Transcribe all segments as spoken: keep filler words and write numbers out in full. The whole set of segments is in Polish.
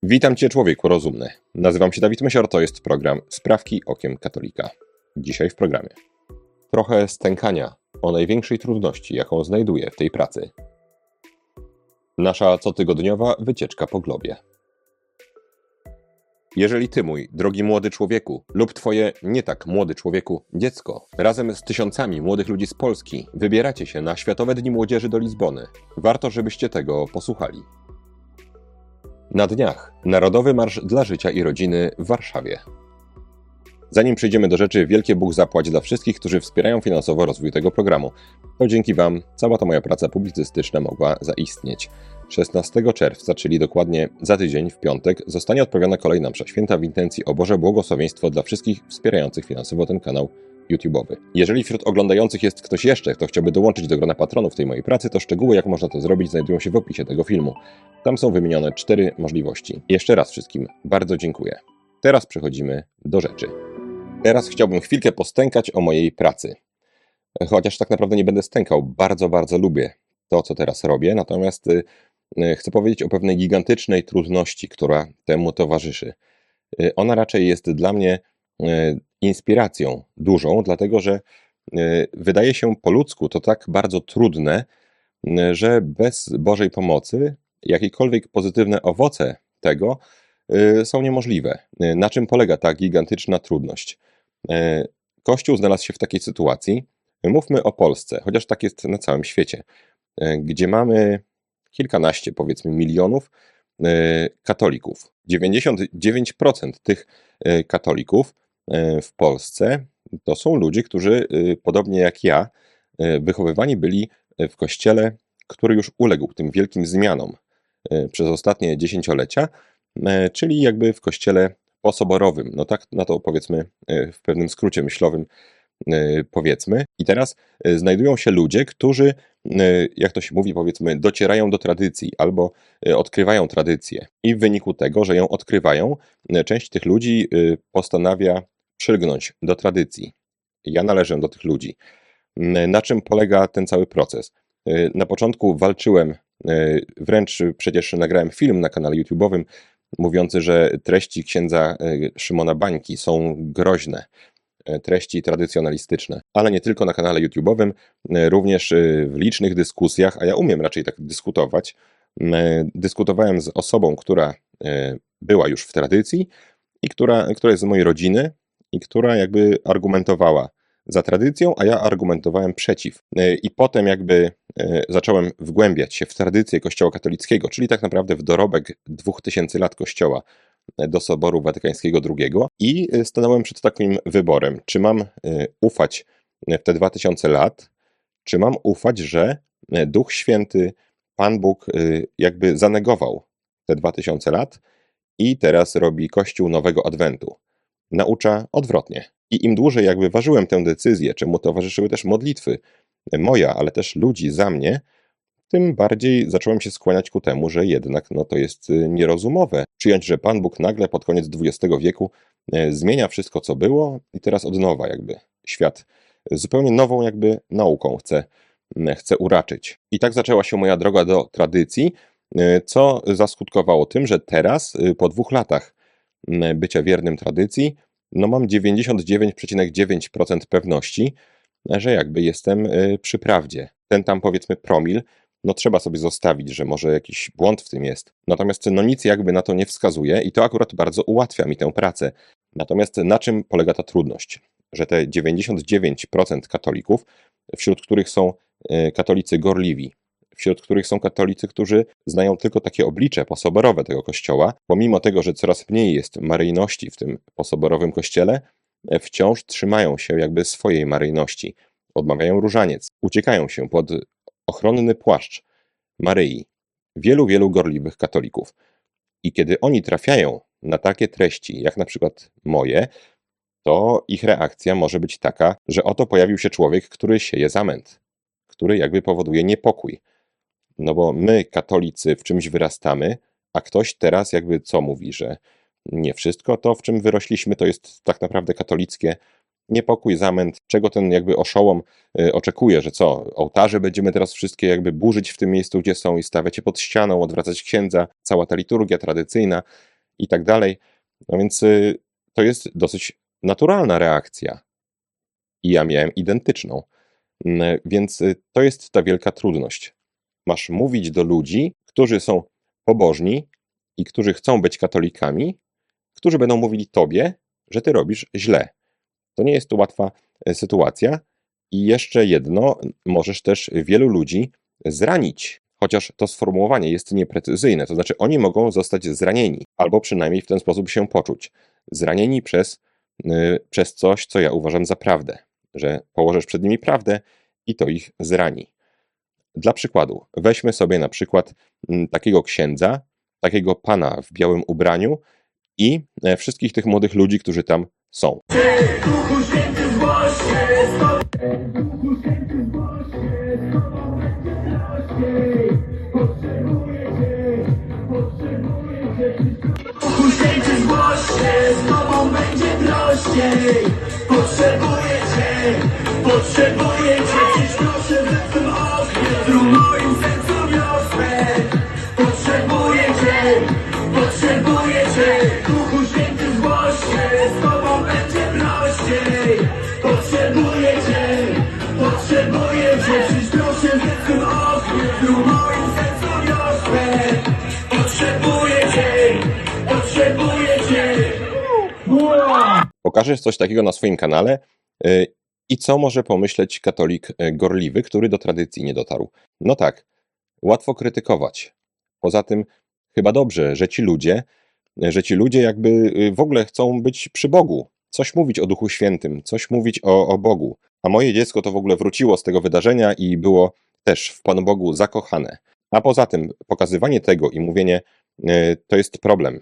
Witam Cię, człowieku rozumny. Nazywam się Dawid Mysior, to jest program Sprawki okiem katolika. Dzisiaj w programie trochę stękania o największej trudności, jaką znajduję w tej pracy. Nasza cotygodniowa wycieczka po globie. Jeżeli Ty, mój drogi młody człowieku, lub Twoje nie tak młody człowieku dziecko, razem z tysiącami młodych ludzi z Polski wybieracie się na Światowe Dni Młodzieży do Lizbony, warto, żebyście tego posłuchali. Na dniach Narodowy Marsz dla Życia i Rodziny w Warszawie. Zanim przejdziemy do rzeczy, wielkie Bóg zapłać dla wszystkich, którzy wspierają finansowo rozwój tego programu. To dzięki Wam cała ta moja praca publicystyczna mogła zaistnieć. szesnastego czerwca, czyli dokładnie za tydzień, w piątek, zostanie odprawiona kolejna msza święta w intencji o Boże błogosławieństwo dla wszystkich wspierających finansowo ten kanał YouTube'owy. Jeżeli wśród oglądających jest ktoś jeszcze, kto chciałby dołączyć do grona patronów tej mojej pracy, to szczegóły, jak można to zrobić, znajdują się w opisie tego filmu. Tam są wymienione cztery możliwości. Jeszcze raz wszystkim bardzo dziękuję. Teraz przechodzimy do rzeczy. Teraz chciałbym chwilkę postękać o mojej pracy. Chociaż tak naprawdę nie będę stękał, bardzo, bardzo lubię to, co teraz robię, natomiast y, y, chcę powiedzieć o pewnej gigantycznej trudności, która temu towarzyszy. Y, ona raczej jest dla mnie y, inspiracją dużą, dlatego że y, wydaje się po ludzku to tak bardzo trudne, y, że bez Bożej pomocy jakiekolwiek pozytywne owoce tego y, są niemożliwe. Y, na czym polega ta gigantyczna trudność? Y, Kościół znalazł się w takiej sytuacji, mówmy o Polsce, chociaż tak jest na całym świecie, y, gdzie mamy kilkanaście, powiedzmy, milionów y, katolików. dziewięćdziesiąt dziewięć procent tych y, katolików y, w Polsce to są ludzie, którzy, y, podobnie jak ja, y, wychowywani byli w kościele, który już uległ tym wielkim zmianom y, przez ostatnie dziesięciolecia, y, czyli jakby w kościele posoborowym. No tak na to, powiedzmy, y, w pewnym skrócie myślowym y, powiedzmy. I teraz y, znajdują się ludzie, którzy, y, jak to się mówi, powiedzmy, docierają do tradycji albo y, odkrywają tradycję. I w wyniku tego, że ją odkrywają, y, część tych ludzi y, postanawia przylgnąć do tradycji. Ja należę do tych ludzi. Y, Na czym polega ten cały proces? Y, Na początku walczyłem, y, wręcz przecież nagrałem film na kanale YouTube'owym mówiący, że treści księdza y, Szymona Bańki są groźne, y, treści tradycjonalistyczne, ale nie tylko na kanale YouTube'owym, y, również y, w licznych dyskusjach, a ja umiem raczej tak dyskutować. y, Dyskutowałem z osobą, która y, była już w tradycji i która, która jest z mojej rodziny i która jakby argumentowała za tradycją, a ja argumentowałem przeciw. Y, I potem jakby y, zacząłem wgłębiać się w tradycję Kościoła katolickiego, czyli tak naprawdę w dorobek dwóch tysięcy lat Kościoła y, do Soboru Watykańskiego drugiego i y, stanąłem przed takim wyborem, czy mam y, ufać y, w te dwa tysiące lat, czy mam ufać, że y, Duch Święty, Pan Bóg y, jakby zanegował te dwa tysiące lat i teraz robi Kościół Nowego Adwentu. Naucza odwrotnie. I im dłużej jakby ważyłem tę decyzję, czemu towarzyszyły też modlitwy moja, ale też ludzi za mnie, tym bardziej zacząłem się skłaniać ku temu, że jednak no, to jest y, nierozumowe. Przyjąć, że Pan Bóg nagle pod koniec dwudziestego wieku y, zmienia wszystko, co było i teraz od nowa jakby świat zupełnie nową jakby nauką chce, y, chce uraczyć. I tak zaczęła się moja droga do tradycji, y, co zaskutkowało tym, że teraz y, po dwóch latach y, bycia wiernym tradycji, no mam dziewięćdziesiąt dziewięć przecinek dziewięć procent pewności, że jakby jestem y, przy prawdzie. Ten tam, powiedzmy, promil, no trzeba sobie zostawić, że może jakiś błąd w tym jest. Natomiast no nic jakby na to nie wskazuje i to akurat bardzo ułatwia mi tę pracę. Natomiast na czym polega ta trudność? Że te dziewięćdziesiąt dziewięć procent katolików, wśród których są y, katolicy gorliwi, wśród których są katolicy, którzy znają tylko takie oblicze posoborowe tego kościoła, pomimo tego, że coraz mniej jest maryjności w tym posoborowym kościele, wciąż trzymają się jakby swojej maryjności, odmawiają różaniec, uciekają się pod ochronny płaszcz Maryi. Wielu, wielu gorliwych katolików. I kiedy oni trafiają na takie treści, jak na przykład moje, to ich reakcja może być taka, że oto pojawił się człowiek, który sieje zamęt, który jakby powoduje niepokój. No bo my, katolicy, w czymś wyrastamy, a ktoś teraz jakby co mówi, że nie wszystko to, w czym wyrośliśmy, to jest tak naprawdę katolickie. Niepokój, zamęt, czego ten jakby oszołom y, oczekuje, że co, ołtarze będziemy teraz wszystkie jakby burzyć w tym miejscu, gdzie są i stawiać je pod ścianą, odwracać księdza, cała ta liturgia tradycyjna. i tak dalej. No więc y, to jest dosyć naturalna reakcja. I ja miałem identyczną. Mm, Więc y, to jest ta wielka trudność. Masz mówić do ludzi, którzy są pobożni i którzy chcą być katolikami, którzy będą mówili tobie, że ty robisz źle. To nie jest to łatwa e, sytuacja. I jeszcze jedno, możesz też wielu ludzi zranić, chociaż to sformułowanie jest nieprecyzyjne, to znaczy oni mogą zostać zranieni, albo przynajmniej w ten sposób się poczuć. Zranieni przez, y, przez coś, co ja uważam za prawdę, że położysz przed nimi prawdę i to ich zrani. Dla przykładu, weźmy sobie na przykład mm, takiego księdza, takiego pana w białym ubraniu i e, wszystkich tych młodych ludzi, którzy tam są. Duchu Święty zgłoś się, z Tobą. Duchu Święty zgłoś się, z Tobą będzie prościej. Potrzebuję Cię, potrzebuję Cię. Duchu Święty zgłoś się, z Tobą będzie prościej. Potrzebuję Cię, potrzebuję Cię. Dziś proszę ze swym ogniem, w moim sercu wiosnę. Potrzebuję Cię, potrzebuję Cię. Duchu Święty zgłoś się, z Tobą będzie prościej. Potrzebuję Cię, potrzebuję Cię. Dziś proszę ze swym ogniem, w moim sercu wiosnę. Potrzebuję Cię, potrzebuję Cię. Pokażesz coś takiego na swoim kanale y, i co może pomyśleć katolik y, gorliwy, który do tradycji nie dotarł? No tak, łatwo krytykować. Poza tym chyba dobrze, że ci ludzie, że ci ludzie jakby y, w ogóle chcą być przy Bogu, coś mówić o Duchu Świętym, coś mówić o, o Bogu. A moje dziecko to w ogóle wróciło z tego wydarzenia i było też w Panu Bogu zakochane. A poza tym pokazywanie tego i mówienie y, to jest problem.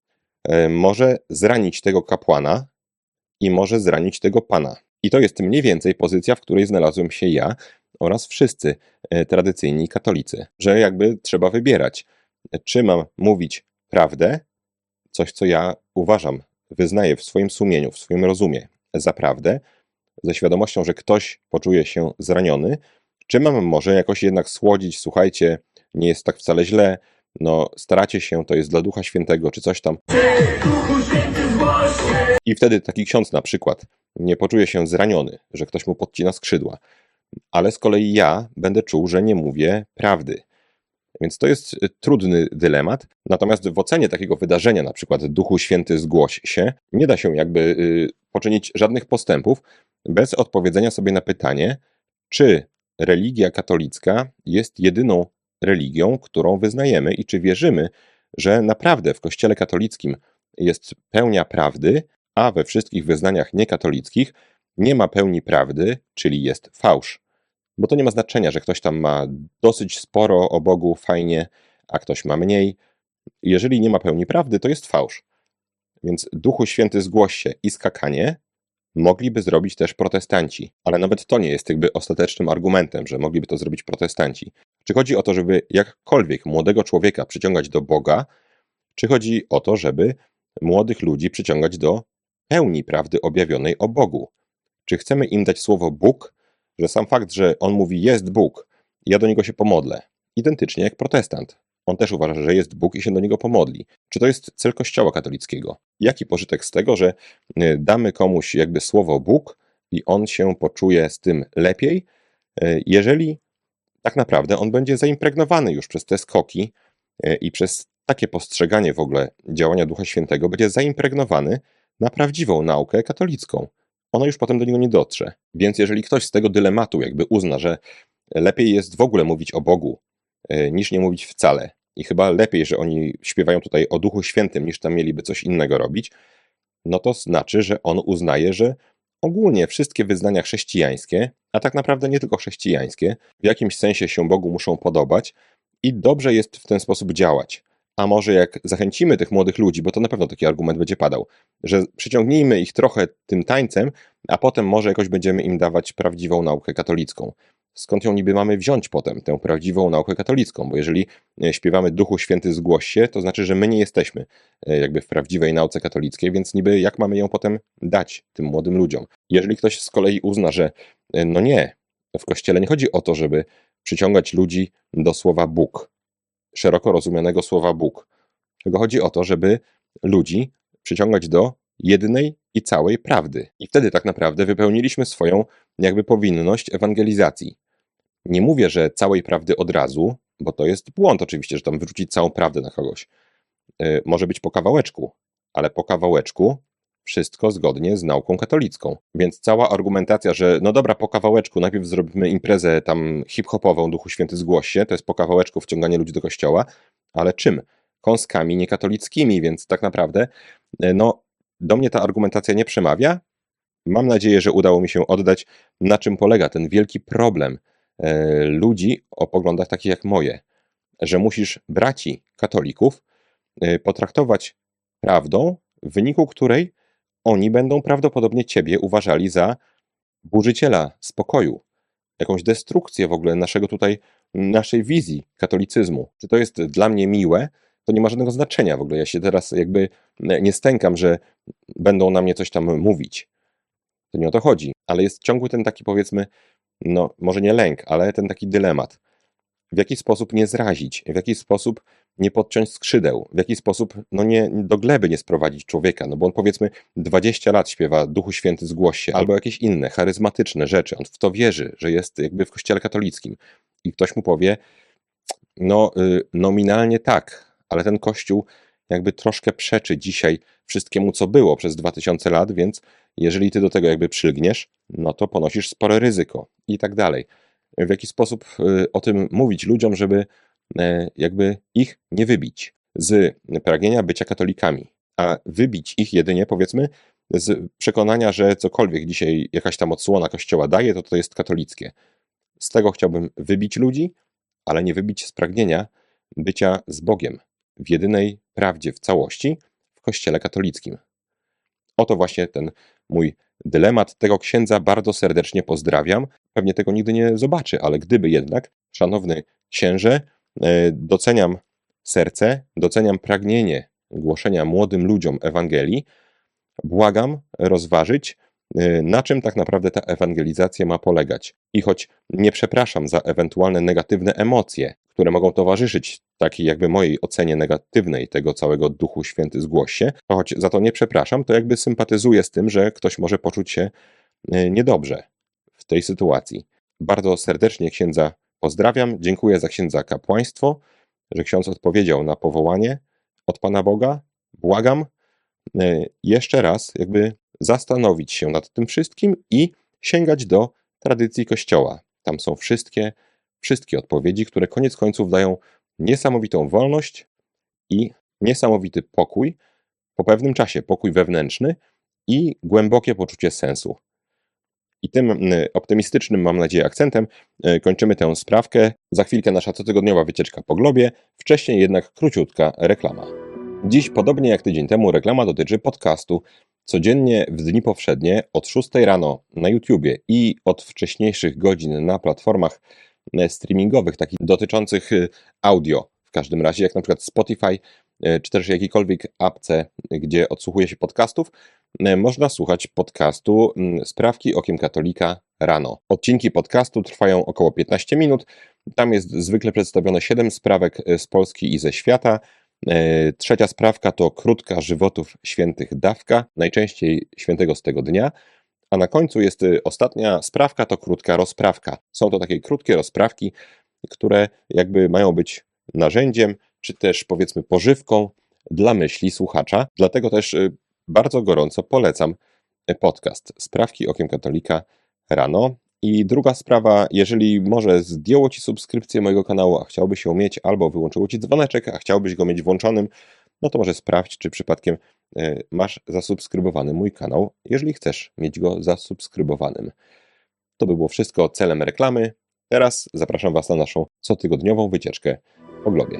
Y, może zranić tego kapłana, i może zranić tego pana. I to jest mniej więcej pozycja, w której znalazłem się ja oraz wszyscy e, tradycyjni katolicy, że jakby trzeba wybierać, czy mam mówić prawdę, coś co ja uważam, wyznaję w swoim sumieniu, w swoim rozumie za prawdę, ze świadomością, że ktoś poczuje się zraniony, czy mam może jakoś jednak słodzić, słuchajcie, nie jest tak wcale źle, no staracie się, to jest dla Ducha Świętego, czy coś tam. Duchu Święty zgłoś się. I wtedy taki ksiądz na przykład nie poczuje się zraniony, że ktoś mu podcina skrzydła, ale z kolei ja będę czuł, że nie mówię prawdy. Więc to jest y, trudny dylemat. Natomiast w ocenie takiego wydarzenia, na przykład Duchu Święty zgłoś się, nie da się jakby y, poczynić żadnych postępów bez odpowiedzenia sobie na pytanie, czy religia katolicka jest jedyną religią, którą wyznajemy i czy wierzymy, że naprawdę w Kościele katolickim jest pełnia prawdy, a we wszystkich wyznaniach niekatolickich nie ma pełni prawdy, czyli jest fałsz. Bo to nie ma znaczenia, że ktoś tam ma dosyć sporo o Bogu, fajnie, a ktoś ma mniej. Jeżeli nie ma pełni prawdy, to jest fałsz. Więc Duchu Święty zgłoś się i skakanie mogliby zrobić też protestanci. Ale nawet to nie jest jakby ostatecznym argumentem, że mogliby to zrobić protestanci. Czy chodzi o to, żeby jakkolwiek młodego człowieka przyciągać do Boga, czy chodzi o to, żeby młodych ludzi przyciągać do pełni prawdy objawionej o Bogu? Czy chcemy im dać słowo Bóg, że sam fakt, że on mówi jest Bóg, ja do niego się pomodlę, identycznie jak protestant. On też uważa, że jest Bóg i się do niego pomodli. Czy to jest cel Kościoła katolickiego? Jaki pożytek z tego, że y, damy komuś jakby słowo Bóg i on się poczuje z tym lepiej, y, jeżeli tak naprawdę on będzie zaimpregnowany już przez te skoki y, i przez takie postrzeganie w ogóle działania Ducha Świętego, będzie zaimpregnowany na prawdziwą naukę katolicką. Ono już potem do niego nie dotrze. Więc jeżeli ktoś z tego dylematu jakby uzna, że lepiej jest w ogóle mówić o Bogu, y, niż nie mówić wcale, i chyba lepiej, że oni śpiewają tutaj o Duchu Świętym, niż tam mieliby coś innego robić, no to znaczy, że on uznaje, że ogólnie wszystkie wyznania chrześcijańskie, a tak naprawdę nie tylko chrześcijańskie, w jakimś sensie się Bogu muszą podobać i dobrze jest w ten sposób działać. A może jak zachęcimy tych młodych ludzi, bo to na pewno taki argument będzie padał, że przyciągnijmy ich trochę tym tańcem, a potem może jakoś będziemy im dawać prawdziwą naukę katolicką. Skąd ją niby mamy wziąć potem, tę prawdziwą naukę katolicką? Bo jeżeli e, śpiewamy Duchu Święty zgłoś się, to znaczy, że my nie jesteśmy e, jakby w prawdziwej nauce katolickiej, więc niby jak mamy ją potem dać tym młodym ludziom? Jeżeli ktoś z kolei uzna, że e, no nie, w Kościele nie chodzi o to, żeby przyciągać ludzi do słowa Bóg, szeroko rozumianego słowa Bóg, tylko chodzi o to, żeby ludzi przyciągać do jednej i całej prawdy. I wtedy tak naprawdę wypełniliśmy swoją jakby powinność ewangelizacji. Nie mówię, że całej prawdy od razu, bo to jest błąd oczywiście, że tam wyrzucić całą prawdę na kogoś. Yy, może być po kawałeczku, ale po kawałeczku wszystko zgodnie z nauką katolicką. Więc cała argumentacja, że no dobra, po kawałeczku, najpierw zrobimy imprezę tam hip-hopową, Duchu Święty zgłoś się, to jest po kawałeczku wciąganie ludzi do kościoła, ale czym? Kąskami niekatolickimi, więc tak naprawdę no do mnie ta argumentacja nie przemawia. Mam nadzieję, że udało mi się oddać, na czym polega ten wielki problem e, ludzi o poglądach takich jak moje, że musisz braci katolików e, potraktować prawdą, w wyniku której oni będą prawdopodobnie ciebie uważali za burzyciela spokoju, jakąś destrukcję w ogóle naszego tutaj, naszej wizji katolicyzmu. Czy to jest dla mnie miłe, to nie ma żadnego znaczenia w ogóle. Ja się teraz jakby nie stękam, że będą na mnie coś tam mówić. To nie o to chodzi, ale jest ciągły ten taki, powiedzmy, no może nie lęk, ale ten taki dylemat. W jaki sposób nie zrazić, w jaki sposób nie podciąć skrzydeł, w jaki sposób no nie, do gleby nie sprowadzić człowieka, no bo on powiedzmy dwadzieścia lat śpiewa Duchu Święty zgłoś się, albo jakieś inne charyzmatyczne rzeczy, on w to wierzy, że jest jakby w kościele katolickim i ktoś mu powie, no y, nominalnie tak, ale ten kościół jakby troszkę przeczy dzisiaj wszystkiemu, co było przez dwa tysiące lat, więc jeżeli ty do tego jakby przylgniesz, no to ponosisz spore ryzyko i tak dalej. W jaki sposób y, o tym mówić ludziom, żeby y, jakby ich nie wybić z pragnienia bycia katolikami, a wybić ich jedynie, powiedzmy, z przekonania, że cokolwiek dzisiaj jakaś tam odsłona kościoła daje, to to jest katolickie. Z tego chciałbym wybić ludzi, ale nie wybić z pragnienia bycia z Bogiem w jedynej prawdzie w całości w kościele katolickim. Oto właśnie ten mój dylemat. Tego księdza bardzo serdecznie pozdrawiam. Pewnie tego nigdy nie zobaczy, ale gdyby jednak, szanowny księże, doceniam serce, doceniam pragnienie głoszenia młodym ludziom Ewangelii. Błagam rozważyć, na czym tak naprawdę ta ewangelizacja ma polegać. I choć nie przepraszam za ewentualne negatywne emocje, które mogą towarzyszyć takiej jakby mojej ocenie negatywnej tego całego Duchu Święty zgłoś się, to choć za to nie przepraszam, to jakby sympatyzuję z tym, że ktoś może poczuć się niedobrze w tej sytuacji. Bardzo serdecznie księdza pozdrawiam, dziękuję za księdza kapłaństwo, że ksiądz odpowiedział na powołanie od Pana Boga. Błagam jeszcze raz jakby zastanowić się nad tym wszystkim i sięgać do tradycji Kościoła. Tam są wszystkie, wszystkie odpowiedzi, które koniec końców dają niesamowitą wolność i niesamowity pokój, po pewnym czasie pokój wewnętrzny i głębokie poczucie sensu. I tym optymistycznym, mam nadzieję, akcentem kończymy tę sprawkę. Za chwilkę nasza cotygodniowa wycieczka po globie, wcześniej jednak króciutka reklama. Dziś, podobnie jak tydzień temu, reklama dotyczy podcastu. Codziennie w dni powszednie od szóstej rano na YouTubie i od wcześniejszych godzin na platformach streamingowych, takich dotyczących audio, w każdym razie, jak na przykład Spotify, czy też jakiejkolwiek apce, gdzie odsłuchuje się podcastów, można słuchać podcastu Sprawki okiem katolika rano. Odcinki podcastu trwają około piętnaście minut. Tam jest zwykle przedstawione siedem sprawek z Polski i ze świata. Trzecia sprawka to krótka żywotów świętych dawka, najczęściej świętego z tego dnia, a na końcu jest ostatnia sprawka, to krótka rozprawka. Są to takie krótkie rozprawki, które jakby mają być narzędziem, czy też powiedzmy pożywką dla myśli słuchacza. Dlatego też bardzo gorąco polecam podcast Sprawki okiem katolika rano. I druga sprawa, jeżeli może zdjęło Ci subskrypcję mojego kanału, a chciałbyś ją mieć, albo wyłączyło Ci dzwoneczek, a chciałbyś go mieć włączonym, no to może sprawdź, czy przypadkiem masz zasubskrybowany mój kanał, jeżeli chcesz mieć go zasubskrybowanym. To by było wszystko celem reklamy. Teraz zapraszam Was na naszą cotygodniową wycieczkę po globie.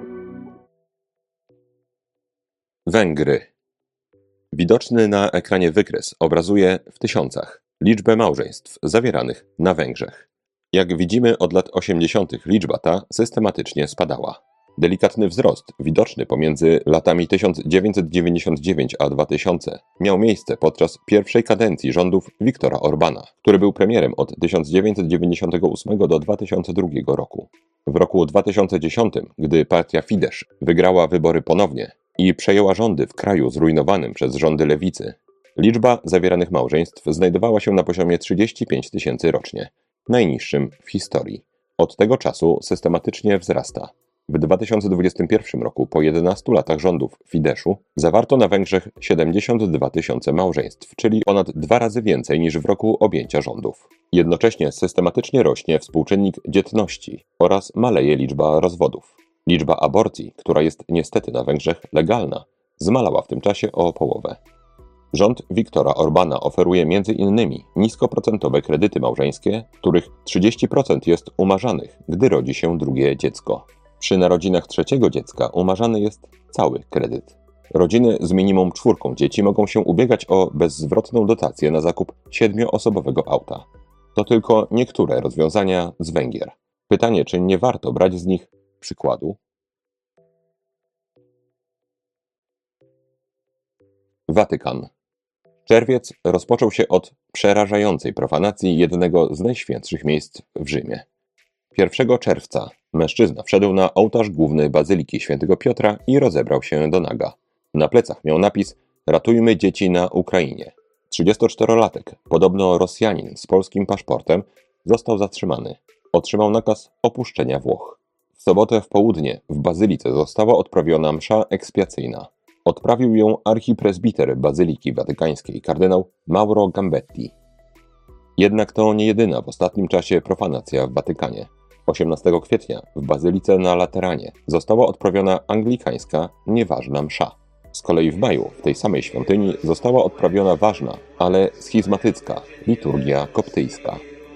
Węgry. Widoczny na ekranie wykres obrazuje w tysiącach liczbę małżeństw zawieranych na Węgrzech. Jak widzimy, od lat osiemdziesiątych liczba ta systematycznie spadała. Delikatny wzrost, widoczny pomiędzy latami tysiąc dziewięćset dziewięćdziesiąt dziewięć a dwa tysiące, miał miejsce podczas pierwszej kadencji rządów Viktora Orbana, który był premierem od tysiąc dziewięćset dziewięćdziesiątego ósmego do dwa tysiące drugiego roku. W roku dwa tysiące dziesiątym, gdy partia Fidesz wygrała wybory ponownie, i przejęła rządy w kraju zrujnowanym przez rządy lewicy. Liczba zawieranych małżeństw znajdowała się na poziomie trzydzieści pięć tysięcy rocznie, najniższym w historii. Od tego czasu systematycznie wzrasta. W dwa tysiące dwudziestym pierwszym roku, po jedenastu latach rządów Fideszu, zawarto na Węgrzech siedemdziesiąt dwa tysiące małżeństw, czyli ponad dwa razy więcej niż w roku objęcia rządów. Jednocześnie systematycznie rośnie współczynnik dzietności oraz maleje liczba rozwodów. Liczba aborcji, która jest niestety na Węgrzech legalna, zmalała w tym czasie o połowę. Rząd Viktora Orbana oferuje między innymi niskoprocentowe kredyty małżeńskie, których trzydzieści procent jest umarzanych, gdy rodzi się drugie dziecko. Przy narodzinach trzeciego dziecka umarzany jest cały kredyt. Rodziny z minimum czwórką dzieci mogą się ubiegać o bezzwrotną dotację na zakup siedmioosobowego auta. To tylko niektóre rozwiązania z Węgier. Pytanie, czy nie warto brać z nich przykładu? Watykan. Czerwiec rozpoczął się od przerażającej profanacji jednego z najświętszych miejsc w Rzymie. pierwszego czerwca mężczyzna wszedł na ołtarz główny Bazyliki Świętego Piotra i rozebrał się do naga. Na plecach miał napis „Ratujmy dzieci na Ukrainie”. trzydziestoczterolatek, podobno Rosjanin z polskim paszportem, został zatrzymany. Otrzymał nakaz opuszczenia Włoch. W sobotę w południe w Bazylice została odprawiona msza ekspiacyjna. Odprawił ją archipresbiter Bazyliki Watykańskiej kardynał Mauro Gambetti. Jednak to nie jedyna w ostatnim czasie profanacja w Watykanie. osiemnastego kwietnia w Bazylice na Lateranie została odprawiona anglikańska nieważna msza. Z kolei w maju w tej samej świątyni została odprawiona ważna, ale schizmatycka liturgia koptyjska.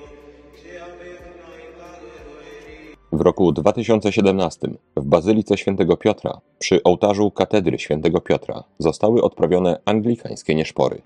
W roku dwa tysiące siedemnastym w Bazylice Świętego Piotra przy ołtarzu katedry Świętego Piotra zostały odprawione anglikańskie nieszpory.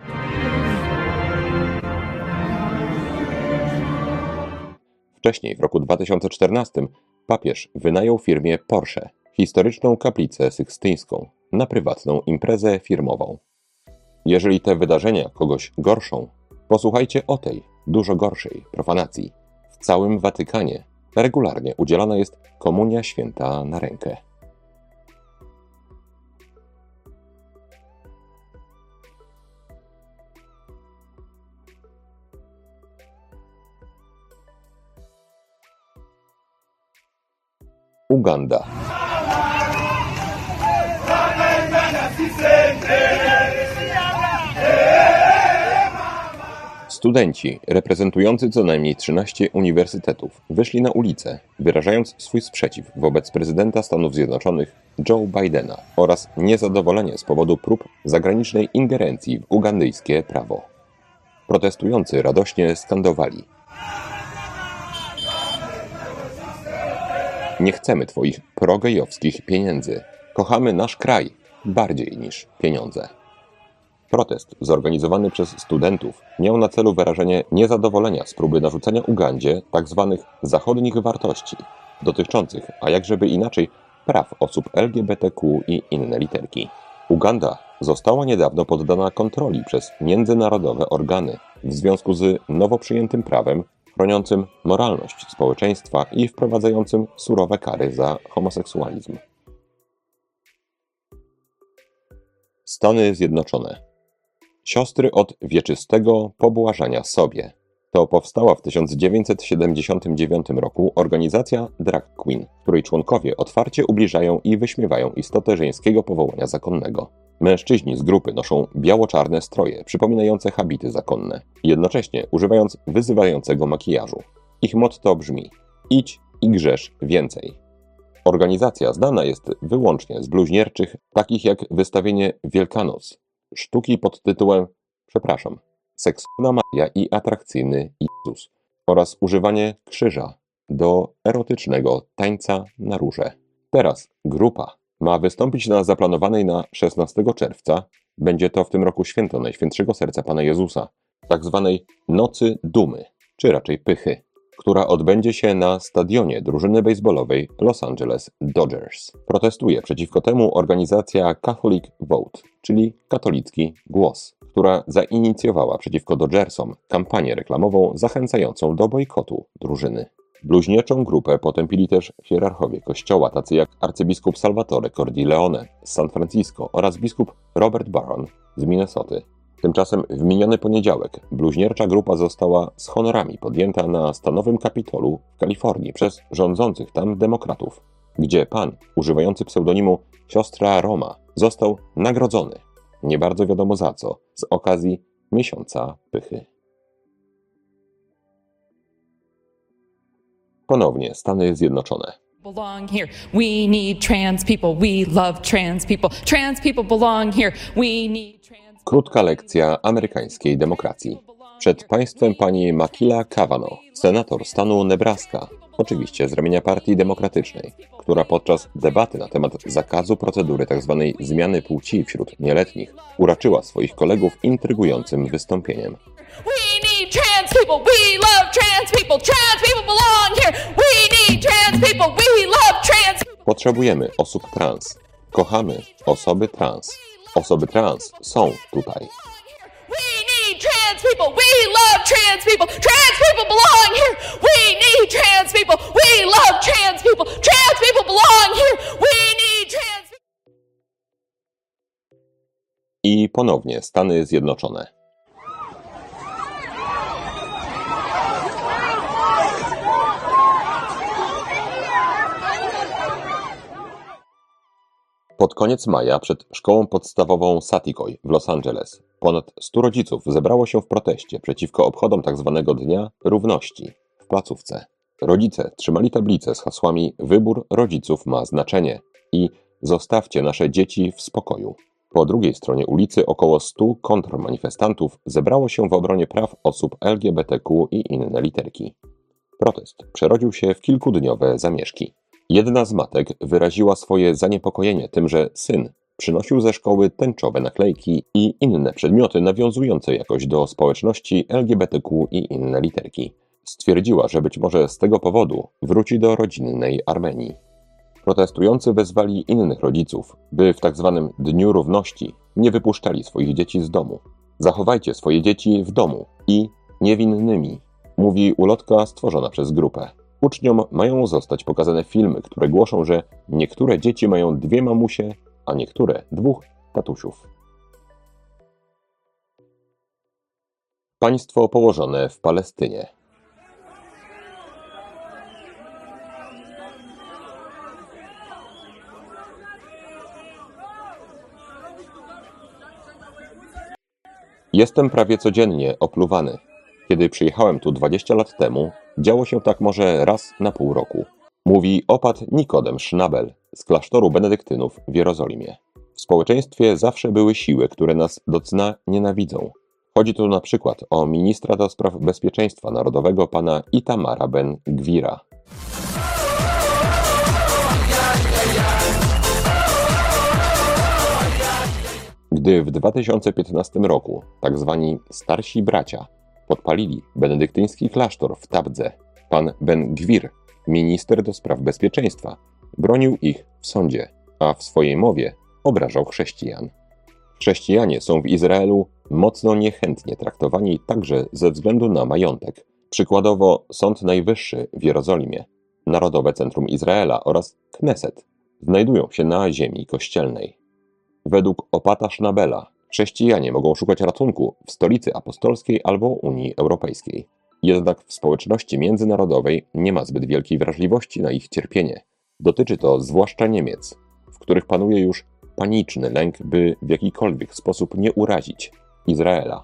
Wcześniej, w roku dwa tysiące czternastym, papież wynajął firmie Porsche historyczną kaplicę sykstyńską na prywatną imprezę firmową. Jeżeli te wydarzenia kogoś gorszą, posłuchajcie o tej, dużo gorszej profanacji. W całym Watykanie regularnie udzielana jest komunia święta na rękę. Uganda. Studenci reprezentujący co najmniej trzynaście uniwersytetów wyszli na ulicę, wyrażając swój sprzeciw wobec prezydenta Stanów Zjednoczonych Joe Bidena oraz niezadowolenie z powodu prób zagranicznej ingerencji w ugandyjskie prawo. Protestujący radośnie skandowali: „Nie chcemy twoich progejowskich pieniędzy. Kochamy nasz kraj bardziej niż pieniądze”. Protest zorganizowany przez studentów miał na celu wyrażenie niezadowolenia z próby narzucenia Ugandzie tzw. zachodnich wartości dotyczących, a jakżeby inaczej, praw osób L G B T Q i inne literki. Uganda została niedawno poddana kontroli przez międzynarodowe organy w związku z nowo przyjętym prawem chroniącym moralność społeczeństwa i wprowadzającym surowe kary za homoseksualizm. Stany Zjednoczone. Siostry od wieczystego pobłażania sobie. To powstała w tysiąc dziewięćset siedemdziesiątym dziewiątym roku organizacja drag queen, której członkowie otwarcie ubliżają i wyśmiewają istotę żeńskiego powołania zakonnego. Mężczyźni z grupy noszą biało-czarne stroje przypominające habity zakonne, jednocześnie używając wyzywającego makijażu. Ich motto brzmi: idź i grzesz więcej. Organizacja znana jest wyłącznie z bluźnierczych, takich jak wystawienie Wielkanoc, sztuki pod tytułem, przepraszam, Seksowna Maria i atrakcyjny Jezus oraz używanie krzyża do erotycznego tańca na róże. Teraz grupa ma wystąpić na zaplanowanej na szesnastego czerwca, będzie to w tym roku święto Najświętszego Serca Pana Jezusa, tak zwanej Nocy Dumy, czy raczej Pychy, która odbędzie się na stadionie drużyny baseballowej Los Angeles Dodgers. Protestuje przeciwko temu organizacja Catholic Vote, czyli katolicki głos, która zainicjowała przeciwko Dodgersom kampanię reklamową zachęcającą do bojkotu drużyny. Bluźnierczą grupę potępili też hierarchowie kościoła, tacy jak arcybiskup Salvatore Cordileone z San Francisco oraz biskup Robert Barron z Minnesoty. Tymczasem w miniony poniedziałek bluźniercza grupa została z honorami podjęta na stanowym Kapitolu w Kalifornii przez rządzących tam demokratów, gdzie pan, używający pseudonimu Siostra Roma, został nagrodzony, nie bardzo wiadomo za co, z okazji Miesiąca Pychy. Ponownie Stany Zjednoczone. Belong here. We need trans people. We love trans people. Trans people belong here. We need trans. Krótka lekcja amerykańskiej demokracji. Przed państwem pani Makila Cavanaugh, senator stanu Nebraska, oczywiście z ramienia Partii Demokratycznej, która podczas debaty na temat zakazu procedury tzw. zmiany płci wśród nieletnich uraczyła swoich kolegów intrygującym wystąpieniem. We need trans people. We love trans people. Trans people belong here. We need trans people. We love trans people. Potrzebujemy osób trans. Kochamy osoby trans. Osoby trans są tutaj. We need trans people. We love trans people. Trans people belong here. We need trans people. We love trans people. Trans people belong here. We need trans people. I ponownie Stany Zjednoczone. Pod koniec maja przed szkołą podstawową Satikoy w Los Angeles ponad stu rodziców zebrało się w proteście przeciwko obchodom tzw. Dnia Równości w placówce. Rodzice trzymali tablice z hasłami „Wybór rodziców ma znaczenie” i „Zostawcie nasze dzieci w spokoju”. Po drugiej stronie ulicy około stu kontrmanifestantów zebrało się w obronie praw osób L G B T Q i inne literki. Protest przerodził się w kilkudniowe zamieszki. Jedna z matek wyraziła swoje zaniepokojenie tym, że syn przynosił ze szkoły tęczowe naklejki i inne przedmioty nawiązujące jakoś do społeczności L G B T Q i inne literki. Stwierdziła, że być może z tego powodu wróci do rodzinnej Armenii. Protestujący wezwali innych rodziców, by w tzw. Dniu Równości nie wypuszczali swoich dzieci z domu. Zachowajcie swoje dzieci w domu i niewinnymi, mówi ulotka stworzona przez grupę. Uczniom mają zostać pokazane filmy, które głoszą, że niektóre dzieci mają dwie mamusie, a niektóre dwóch tatusiów. Państwo położone w Palestynie. Jestem prawie codziennie opluwany. Kiedy przyjechałem tu dwadzieścia lat temu, działo się tak może raz na pół roku. Mówi opat Nikodem Schnabel z klasztoru benedyktynów w Jerozolimie. W społeczeństwie zawsze były siły, które nas do cna nienawidzą. Chodzi tu na przykład o ministra do spraw bezpieczeństwa narodowego pana Itamara Ben-Gwira. Gdy w dwa tysiące piętnastym roku tak zwani starsi bracia podpalili benedyktyński klasztor w Tabdze, pan Ben-Gwir, minister do spraw bezpieczeństwa, bronił ich w sądzie, a w swojej mowie obrażał chrześcijan. Chrześcijanie są w Izraelu mocno niechętnie traktowani także ze względu na majątek. Przykładowo Sąd Najwyższy w Jerozolimie, Narodowe Centrum Izraela oraz Kneset znajdują się na ziemi kościelnej. Według opata Schnabela chrześcijanie mogą szukać ratunku w stolicy apostolskiej albo Unii Europejskiej. Jednak w społeczności międzynarodowej nie ma zbyt wielkiej wrażliwości na ich cierpienie. Dotyczy to zwłaszcza Niemiec, w których panuje już paniczny lęk, by w jakikolwiek sposób nie urazić Izraela.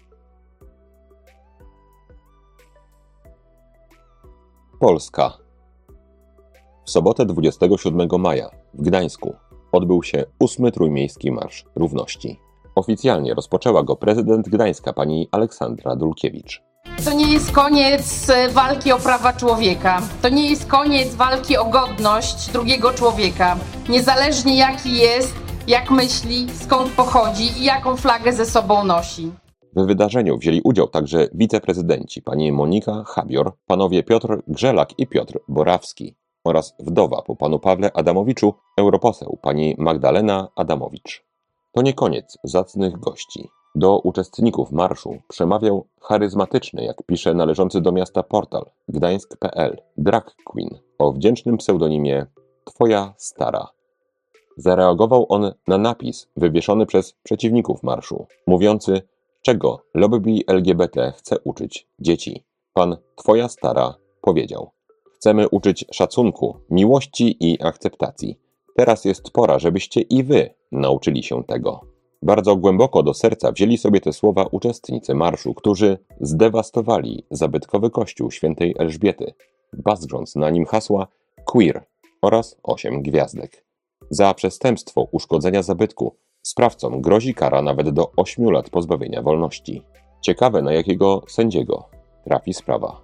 Polska. W sobotę dwudziestego siódmego maja w Gdańsku odbył się ósmy Trójmiejski Marsz Równości. Oficjalnie rozpoczęła go prezydent Gdańska pani Aleksandra Dulkiewicz. To nie jest koniec walki o prawa człowieka. To nie jest koniec walki o godność drugiego człowieka. Niezależnie jaki jest, jak myśli, skąd pochodzi i jaką flagę ze sobą nosi. W wydarzeniu wzięli udział także wiceprezydenci pani Monika Habior, panowie Piotr Grzelak i Piotr Borawski oraz wdowa po panu Pawle Adamowiczu, europoseł pani Magdalena Adamowicz. To nie koniec zacnych gości. Do uczestników marszu przemawiał charyzmatyczny, jak pisze należący do miasta portal gdańsk kropka p l, drag queen o wdzięcznym pseudonimie Twoja Stara. Zareagował on na napis wywieszony przez przeciwników marszu, mówiący, czego lobby L G B T chce uczyć dzieci. Pan Twoja Stara powiedział: chcemy uczyć szacunku, miłości i akceptacji. Teraz jest pora, żebyście i wy nauczyli się tego. Bardzo głęboko do serca wzięli sobie te słowa uczestnicy marszu, którzy zdewastowali zabytkowy kościół świętej Elżbiety, bazgrząc na nim hasła queer oraz osiem gwiazdek. Za przestępstwo uszkodzenia zabytku sprawcom grozi kara nawet do ośmiu lat pozbawienia wolności. Ciekawe, na jakiego sędziego trafi sprawa.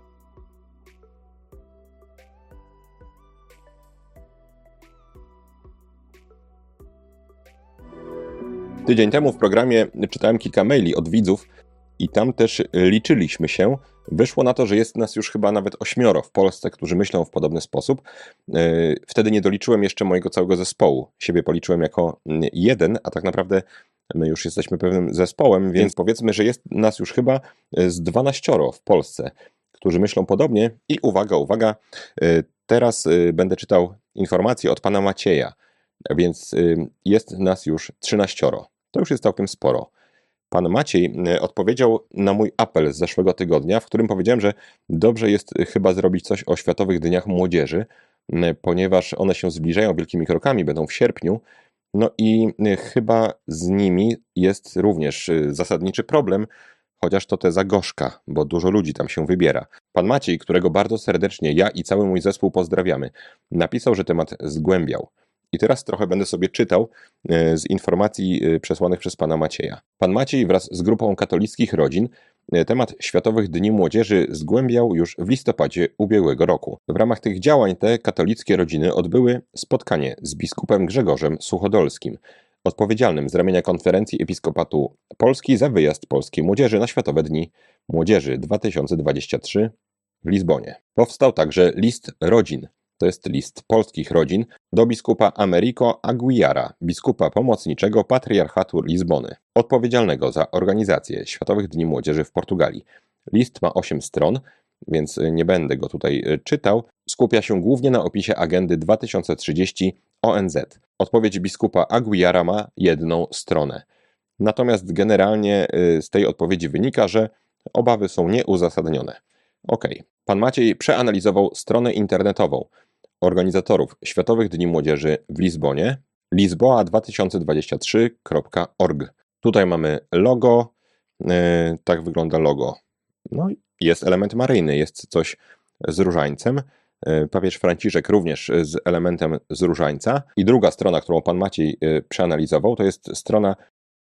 Tydzień temu w programie czytałem kilka maili od widzów i tam też liczyliśmy się. Wyszło na to, że jest nas już chyba nawet ośmioro w Polsce, którzy myślą w podobny sposób. Wtedy nie doliczyłem jeszcze mojego całego zespołu. Siebie policzyłem jako jeden, a tak naprawdę my już jesteśmy pewnym zespołem, więc powiedzmy, że jest nas już chyba z dwanaścioro w Polsce, którzy myślą podobnie. I uwaga, uwaga, teraz będę czytał informacje od pana Macieja, więc jest nas już trzynaścioro. To już jest całkiem sporo. Pan Maciej odpowiedział na mój apel z zeszłego tygodnia, w którym powiedziałem, że dobrze jest chyba zrobić coś o Światowych Dniach Młodzieży, ponieważ one się zbliżają wielkimi krokami, będą w sierpniu. No i chyba z nimi jest również zasadniczy problem, chociaż to teza gorzka, bo dużo ludzi tam się wybiera. Pan Maciej, którego bardzo serdecznie ja i cały mój zespół pozdrawiamy, napisał, że temat zgłębiał. I teraz trochę będę sobie czytał z informacji przesłanych przez pana Macieja. Pan Maciej wraz z grupą katolickich rodzin temat Światowych Dni Młodzieży zgłębiał już w listopadzie ubiegłego roku. W ramach tych działań te katolickie rodziny odbyły spotkanie z biskupem Grzegorzem Suchodolskim, odpowiedzialnym z ramienia Konferencji Episkopatu Polski za wyjazd polskiej młodzieży na Światowe Dni Młodzieży dwa tysiące dwudziesty trzeci w Lizbonie. Powstał także list rodzin. To jest list polskich rodzin do biskupa Americo Aguiara, biskupa pomocniczego Patriarchatu Lizbony, odpowiedzialnego za organizację Światowych Dni Młodzieży w Portugalii. List ma osiem stron, więc nie będę go tutaj czytał. Skupia się głównie na opisie agendy dwa tysiące trzydzieści O N Z. Odpowiedź biskupa Aguiara ma jedną stronę. Natomiast generalnie z tej odpowiedzi wynika, że obawy są nieuzasadnione. Ok, pan Maciej przeanalizował stronę internetową organizatorów Światowych Dni Młodzieży w Lizbonie, lizboa dwa tysiące dwadzieścia trzy kropka org. Tutaj mamy logo, yy, tak wygląda logo. No jest element maryjny, jest coś z różańcem. Yy, papież Franciszek również z elementem z różańca. I druga strona, którą pan Maciej yy, przeanalizował, to jest strona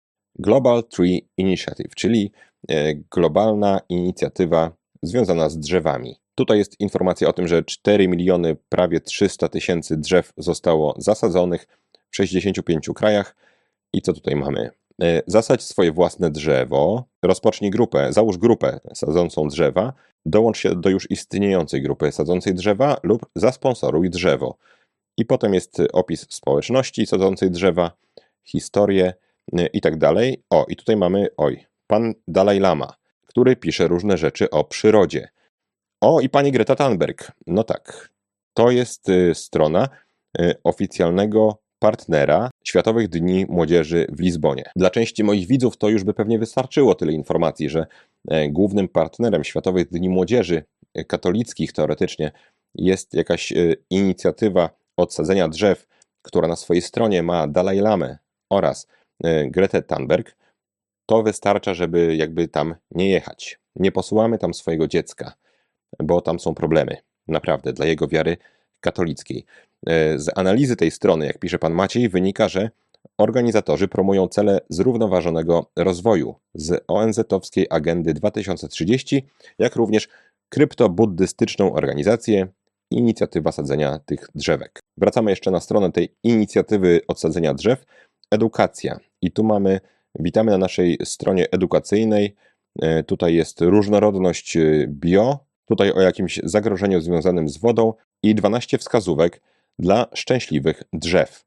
Global Tree Initiative, czyli yy, globalna inicjatywa związana z drzewami. Tutaj jest informacja o tym, że cztery miliony prawie trzysta tysięcy drzew zostało zasadzonych w sześćdziesięciu pięciu krajach. I co tutaj mamy? Zasadź swoje własne drzewo, rozpocznij grupę, załóż grupę sadzącą drzewa, dołącz się do już istniejącej grupy sadzącej drzewa lub zasponsoruj drzewo. I potem jest opis społeczności sadzącej drzewa, historię i tak dalej. O, i tutaj mamy, oj, pan Dalaj Lama, który pisze różne rzeczy o przyrodzie. O, i pani Greta Thunberg. No tak, to jest y, strona y, oficjalnego partnera Światowych Dni Młodzieży w Lizbonie. Dla części moich widzów to już by pewnie wystarczyło tyle informacji, że y, głównym partnerem Światowych Dni Młodzieży y, katolickich teoretycznie jest jakaś y, inicjatywa odsadzenia drzew, która na swojej stronie ma Dalaj Lamę oraz y, Gretę Thunberg. To wystarcza, żeby jakby tam nie jechać. Nie posyłamy tam swojego dziecka, bo tam są problemy, naprawdę, dla jego wiary katolickiej. Z analizy tej strony, jak pisze pan Maciej, wynika, że organizatorzy promują cele zrównoważonego rozwoju z O N Z-owskiej agendy dwa tysiące trzydzieści, jak również kryptobuddystyczną organizację Inicjatywa Sadzenia tych Drzewek. Wracamy jeszcze na stronę tej inicjatywy odsadzenia drzew. Edukacja. I tu mamy, witamy na naszej stronie edukacyjnej. Tutaj jest różnorodność bio, tutaj o jakimś zagrożeniu związanym z wodą i dwanaście wskazówek dla szczęśliwych drzew.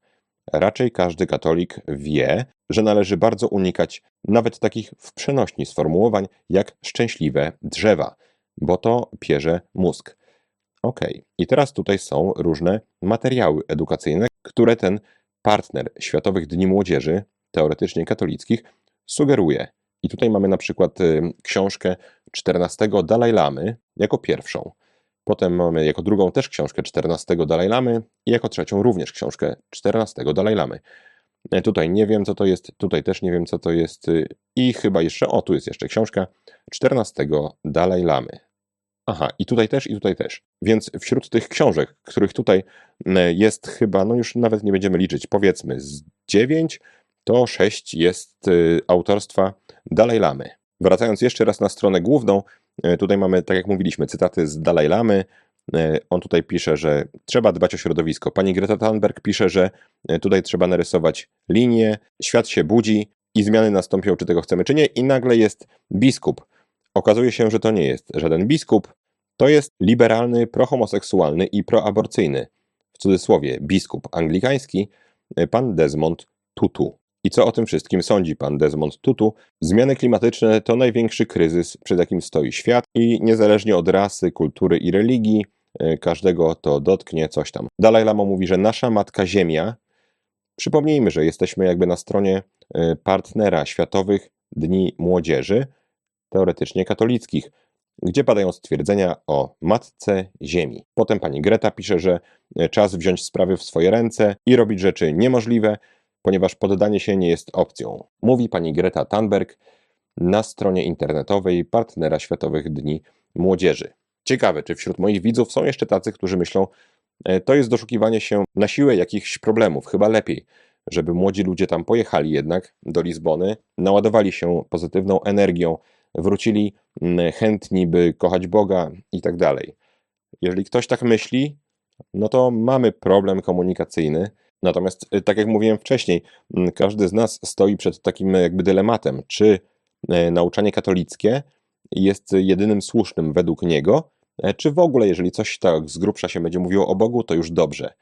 Raczej każdy katolik wie, że należy bardzo unikać nawet takich w przenośni sformułowań jak szczęśliwe drzewa, bo to pierze mózg. Ok, i teraz tutaj są różne materiały edukacyjne, które ten partner Światowych Dni Młodzieży, teoretycznie katolickich, sugeruje. I tutaj mamy na przykład y, książkę czternastego Dalaj Lamy jako pierwszą. Potem mamy jako drugą też książkę czternastego Dalaj Lamy i jako trzecią również książkę czternastego Dalaj Lamy. E, Tutaj nie wiem, co to jest, tutaj też nie wiem, co to jest y, i chyba jeszcze, o, tu jest jeszcze książka czternastego Dalaj Lamy. Aha, i tutaj też, i tutaj też. Więc wśród tych książek, których tutaj e, jest chyba, no już nawet nie będziemy liczyć, powiedzmy z dziewięć, to sześć jest y, autorstwa Dalaj Lamy. Wracając jeszcze raz na stronę główną, e, tutaj mamy, tak jak mówiliśmy, cytaty z Dalaj Lamy. E, On tutaj pisze, że trzeba dbać o środowisko. Pani Greta Thunberg pisze, że e, tutaj trzeba narysować linię, świat się budzi i zmiany nastąpią, czy tego chcemy, czy nie. I nagle jest biskup. Okazuje się, że to nie jest żaden biskup, to jest liberalny, prohomoseksualny i proaborcyjny, w cudzysłowie biskup anglikański, e, pan Desmond Tutu. I co o tym wszystkim sądzi pan Desmond Tutu? Zmiany klimatyczne to największy kryzys, przed jakim stoi świat i niezależnie od rasy, kultury i religii, e, każdego to dotknie coś tam. Dalaj Lama mówi, że nasza matka Ziemia, przypomnijmy, że jesteśmy jakby na stronie e, partnera Światowych Dni Młodzieży, teoretycznie katolickich, gdzie padają stwierdzenia o Matce Ziemi. Potem pani Greta pisze, że e, czas wziąć sprawy w swoje ręce i robić rzeczy niemożliwe, ponieważ poddanie się nie jest opcją. Mówi pani Greta Thunberg na stronie internetowej partnera Światowych Dni Młodzieży. Ciekawe, czy wśród moich widzów są jeszcze tacy, którzy myślą, e, to jest doszukiwanie się na siłę jakichś problemów, chyba lepiej, żeby młodzi ludzie tam pojechali jednak do Lizbony, naładowali się pozytywną energią, wrócili mm, chętni, by kochać Boga i tak dalej. Jeżeli ktoś tak myśli, no to mamy problem komunikacyjny. Natomiast, y, tak jak mówiłem wcześniej, mm, każdy z nas stoi przed takim jakby dylematem, czy e, nauczanie katolickie jest jedynym słusznym według niego, e, czy w ogóle, jeżeli coś tak z grubsza się będzie mówiło o Bogu, to już dobrze.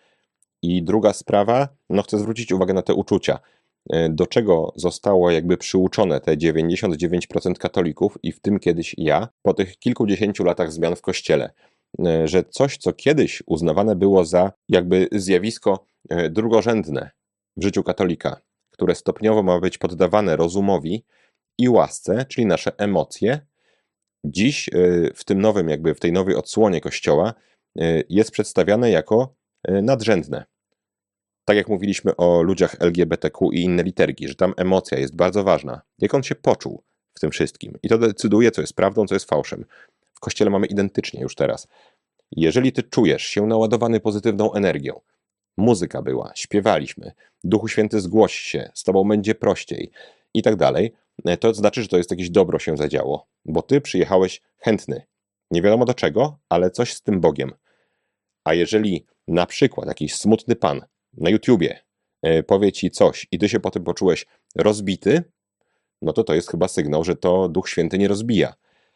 I druga sprawa, no chcę zwrócić uwagę na te uczucia. E, Do czego zostało jakby przyuczone te dziewięćdziesiąt dziewięć procent katolików i w tym kiedyś ja, po tych kilkudziesięciu latach zmian w Kościele, e, że coś, co kiedyś uznawane było za jakby zjawisko e, drugorzędne w życiu katolika, które stopniowo ma być poddawane rozumowi i łasce, czyli nasze emocje, dziś e, w tym nowym, jakby w tej nowej odsłonie Kościoła e, jest przedstawiane jako e, nadrzędne. Tak jak mówiliśmy o ludziach L G B T Q i inne literki, że tam emocja jest bardzo ważna. Jak on się poczuł w tym wszystkim. I to decyduje, co jest prawdą, co jest fałszem. W Kościele mamy identycznie już teraz. Jeżeli ty czujesz się naładowany pozytywną energią, muzyka była, śpiewaliśmy, Duchu Święty zgłoś się, z tobą będzie prościej i tak dalej, to znaczy, że to jest jakieś dobro się zadziało, bo ty przyjechałeś chętny. Nie wiadomo do czego, ale coś z tym Bogiem. A jeżeli na przykład jakiś smutny pan na YouTubie e, powie ci coś i ty się potem poczułeś rozbity, no to to jest chyba sygnał, że to Duch Święty nie rozbija.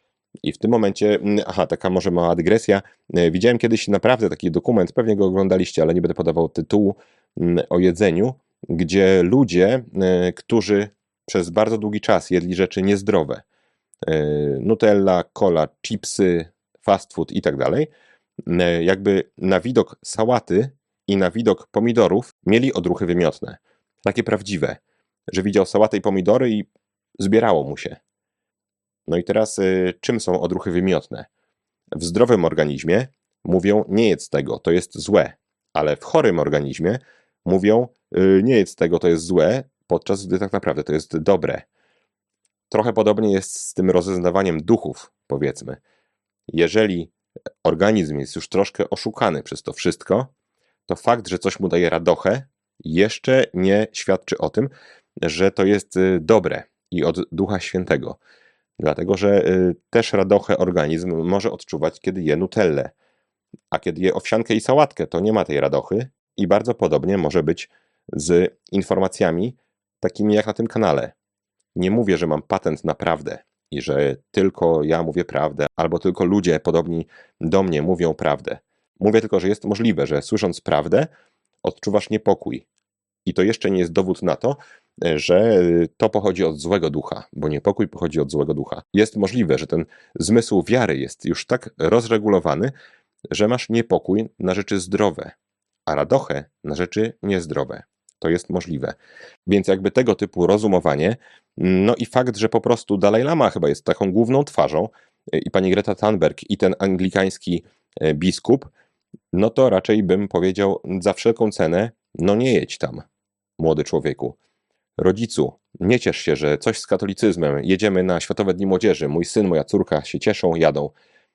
I w tym momencie, mm, aha, taka może mała dygresja, e, widziałem kiedyś naprawdę taki dokument, pewnie go oglądaliście, ale nie będę podawał tytułu, mm, o jedzeniu, gdzie ludzie, e, którzy przez bardzo długi czas jedli rzeczy niezdrowe, e, Nutella, cola, chipsy, fast food i tak dalej, e, jakby na widok sałaty i na widok pomidorów mieli odruchy wymiotne. Takie prawdziwe, że widział sałatę i pomidory i zbierało mu się. No i teraz y, czym są odruchy wymiotne? W zdrowym organizmie mówią nie jedz tego, to jest złe, ale w chorym organizmie mówią y, nie jedz tego, to jest złe, podczas gdy tak naprawdę to jest dobre. Trochę podobnie jest z tym rozeznawaniem duchów, powiedzmy. Jeżeli organizm jest już troszkę oszukany przez to wszystko, to fakt, że coś mu daje radochę, jeszcze nie świadczy o tym, że to jest y, dobre i od Ducha Świętego. Dlatego, że y, też radochę organizm może odczuwać, kiedy je nutellę. A kiedy je owsiankę i sałatkę, to nie ma tej radochy i bardzo podobnie może być z informacjami takimi jak na tym kanale. Nie mówię, że mam patent na prawdę i że tylko ja mówię prawdę, albo tylko ludzie podobni do mnie mówią prawdę. Mówię tylko, że jest możliwe, że słysząc prawdę odczuwasz niepokój. I to jeszcze nie jest dowód na to, że to pochodzi od złego ducha, bo niepokój pochodzi od złego ducha. Jest możliwe, że ten zmysł wiary jest już tak rozregulowany, że masz niepokój na rzeczy zdrowe, a radochę na rzeczy niezdrowe. To jest możliwe. Więc jakby tego typu rozumowanie, no i fakt, że po prostu Dalaj Lama chyba jest taką główną twarzą i pani Greta Thunberg i ten anglikański biskup, no to raczej bym powiedział za wszelką cenę, no nie jedź tam, młody człowieku. Rodzicu, nie ciesz się, że coś z katolicyzmem, jedziemy na Światowe Dni Młodzieży, mój syn, moja córka się cieszą, jadą.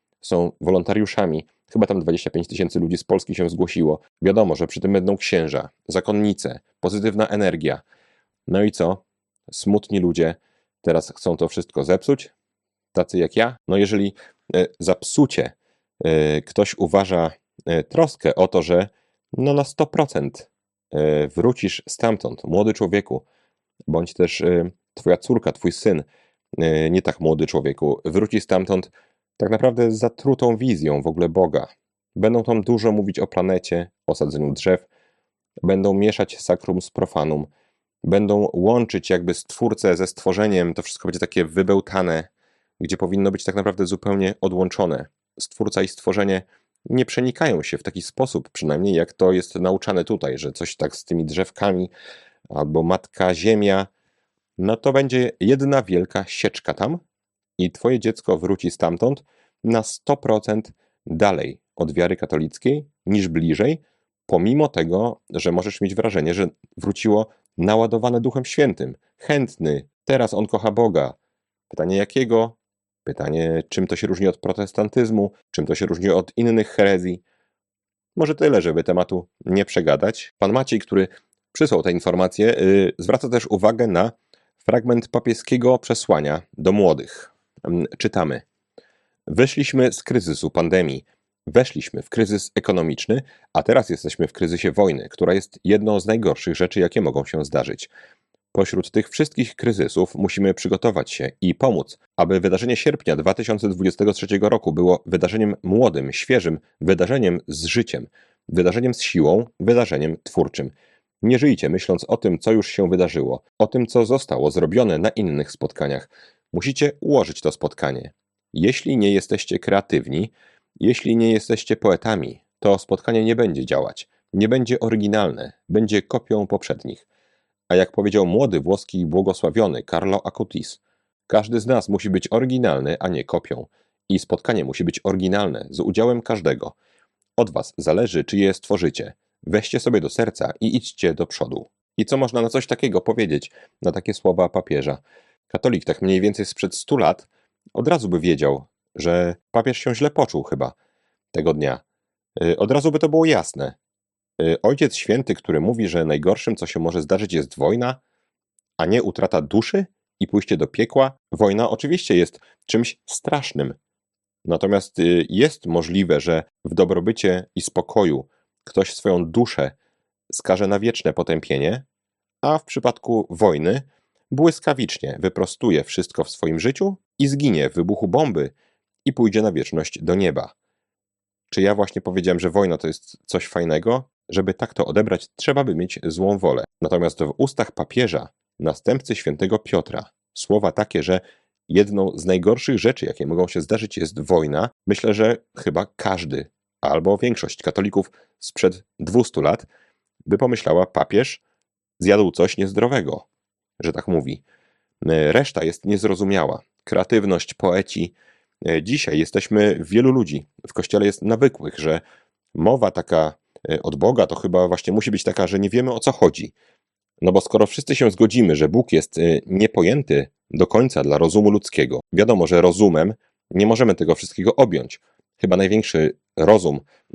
Są wolontariuszami, chyba tam dwadzieścia pięć tysięcy ludzi z Polski się zgłosiło. Wiadomo, że przy tym będą księża, zakonnice, pozytywna energia. No i co? Smutni ludzie teraz chcą to wszystko zepsuć? Tacy jak ja? No jeżeli e, za psucie e, ktoś uważa e, troskę o to, że no na sto procent e, wrócisz stamtąd, młody człowieku, bądź też e, twoja córka, twój syn, e, nie tak młody człowieku, wróci stamtąd tak naprawdę z zatrutą wizją w ogóle Boga. Będą tam dużo mówić o planecie, o sadzeniu drzew, będą mieszać sakrum z profanum, będą łączyć jakby stwórcę ze stworzeniem, to wszystko będzie takie wybełtane, gdzie powinno być tak naprawdę zupełnie odłączone. Stwórca i stworzenie nie przenikają się w taki sposób, przynajmniej jak to jest nauczane tutaj, że coś tak z tymi drzewkami, albo Matka Ziemia, no to będzie jedna wielka sieczka tam i twoje dziecko wróci stamtąd na sto procent dalej od wiary katolickiej niż bliżej, pomimo tego, że możesz mieć wrażenie, że wróciło naładowane Duchem Świętym, chętny, teraz on kocha Boga. Pytanie jakiego? Pytanie, czym to się różni od protestantyzmu, czym to się różni od innych herezji. Może tyle, żeby tematu nie przegadać. Pan Maciej, który przysłał te informacje, yy, zwraca też uwagę na fragment papieskiego przesłania do młodych. Yy, czytamy. Wyszliśmy z kryzysu pandemii, weszliśmy w kryzys ekonomiczny, a teraz jesteśmy w kryzysie wojny, która jest jedną z najgorszych rzeczy, jakie mogą się zdarzyć. Pośród tych wszystkich kryzysów musimy przygotować się i pomóc, aby wydarzenie sierpnia dwa tysiące dwudziestego trzeciego roku było wydarzeniem młodym, świeżym, wydarzeniem z życiem, wydarzeniem z siłą, wydarzeniem twórczym. Nie żyjcie myśląc o tym, co już się wydarzyło, o tym, co zostało zrobione na innych spotkaniach. Musicie ułożyć to spotkanie. Jeśli nie jesteście kreatywni, jeśli nie jesteście poetami, to spotkanie nie będzie działać, nie będzie oryginalne, będzie kopią poprzednich. A jak powiedział młody włoski błogosławiony Carlo Acutis, każdy z nas musi być oryginalny, a nie kopią. I spotkanie musi być oryginalne, z udziałem każdego. Od was zależy, czy je stworzycie. Weźcie sobie do serca i idźcie do przodu. I co można na coś takiego powiedzieć, na takie słowa papieża? Katolik tak mniej więcej sprzed stu lat od razu by wiedział, że papież się źle poczuł chyba tego dnia. Od razu by to było jasne. Ojciec Święty, który mówi, że najgorszym, co się może zdarzyć, jest wojna, a nie utrata duszy i pójście do piekła. Wojna oczywiście jest czymś strasznym. Natomiast jest możliwe, że w dobrobycie i spokoju ktoś swoją duszę skaże na wieczne potępienie, a w przypadku wojny błyskawicznie wyprostuje wszystko w swoim życiu i zginie w wybuchu bomby i pójdzie na wieczność do nieba. Czy ja właśnie powiedziałem, że wojna to jest coś fajnego? Żeby tak to odebrać, trzeba by mieć złą wolę. Natomiast w ustach papieża, następcy świętego Piotra, słowa takie, że jedną z najgorszych rzeczy, jakie mogą się zdarzyć, jest wojna, myślę, że chyba każdy, albo większość katolików sprzed dwustu lat by pomyślała, papież zjadł coś niezdrowego, że tak mówi. Reszta jest niezrozumiała. Kreatywność, poeci. Dzisiaj jesteśmy wielu ludzi. W Kościele jest nawykłych, że mowa taka od Boga to chyba właśnie musi być taka, że nie wiemy, o co chodzi. No bo skoro wszyscy się zgodzimy, że Bóg jest niepojęty do końca dla rozumu ludzkiego, wiadomo, że rozumem nie możemy tego wszystkiego objąć. Chyba największy rozum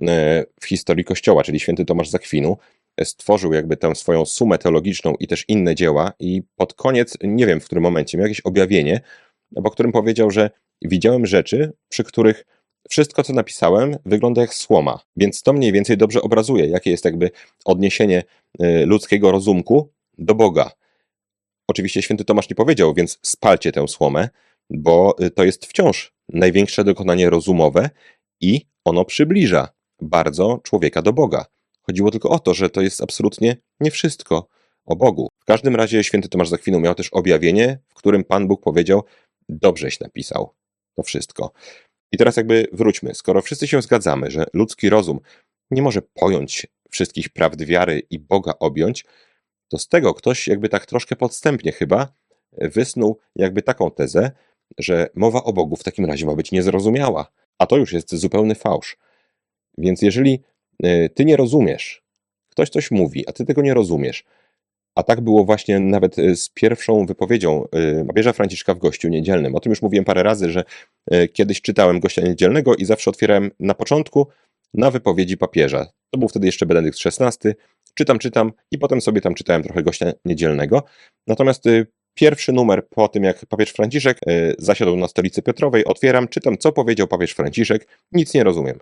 w historii Kościoła, czyli święty Tomasz z Akwinu, stworzył jakby tę swoją sumę teologiczną i też inne dzieła i pod koniec, nie wiem w którym momencie, miał jakieś objawienie, po którym powiedział, że widziałem rzeczy, przy których wszystko, co napisałem, wygląda jak słoma, więc to mniej więcej dobrze obrazuje, jakie jest jakby odniesienie ludzkiego rozumku do Boga. Oczywiście święty Tomasz nie powiedział, więc spalcie tę słomę, bo to jest wciąż największe dokonanie rozumowe i ono przybliża bardzo człowieka do Boga. Chodziło tylko o to, że to jest absolutnie nie wszystko, o Bogu. W każdym razie święty Tomasz z Akwinu miał też objawienie, w którym Pan Bóg powiedział: dobrześ napisał to wszystko. I teraz jakby wróćmy. Skoro wszyscy się zgadzamy, że ludzki rozum nie może pojąć wszystkich prawd wiary i Boga objąć, to z tego ktoś jakby tak troszkę podstępnie chyba wysnuł jakby taką tezę, że mowa o Bogu w takim razie ma być niezrozumiała. A to już jest zupełny fałsz. Więc jeżeli ty nie rozumiesz, ktoś coś mówi, a ty tego nie rozumiesz, a tak było właśnie nawet z pierwszą wypowiedzią papieża Franciszka w Gościu Niedzielnym. O tym już mówiłem parę razy, że kiedyś czytałem Gościa Niedzielnego i zawsze otwierałem na początku na wypowiedzi papieża. To był wtedy jeszcze Benedykt szesnasty. Czytam, czytam i potem sobie tam czytałem trochę Gościa Niedzielnego. Natomiast pierwszy numer po tym, jak papież Franciszek zasiadł na stolicy Piotrowej, otwieram, czytam, co powiedział papież Franciszek. Nic nie rozumiem.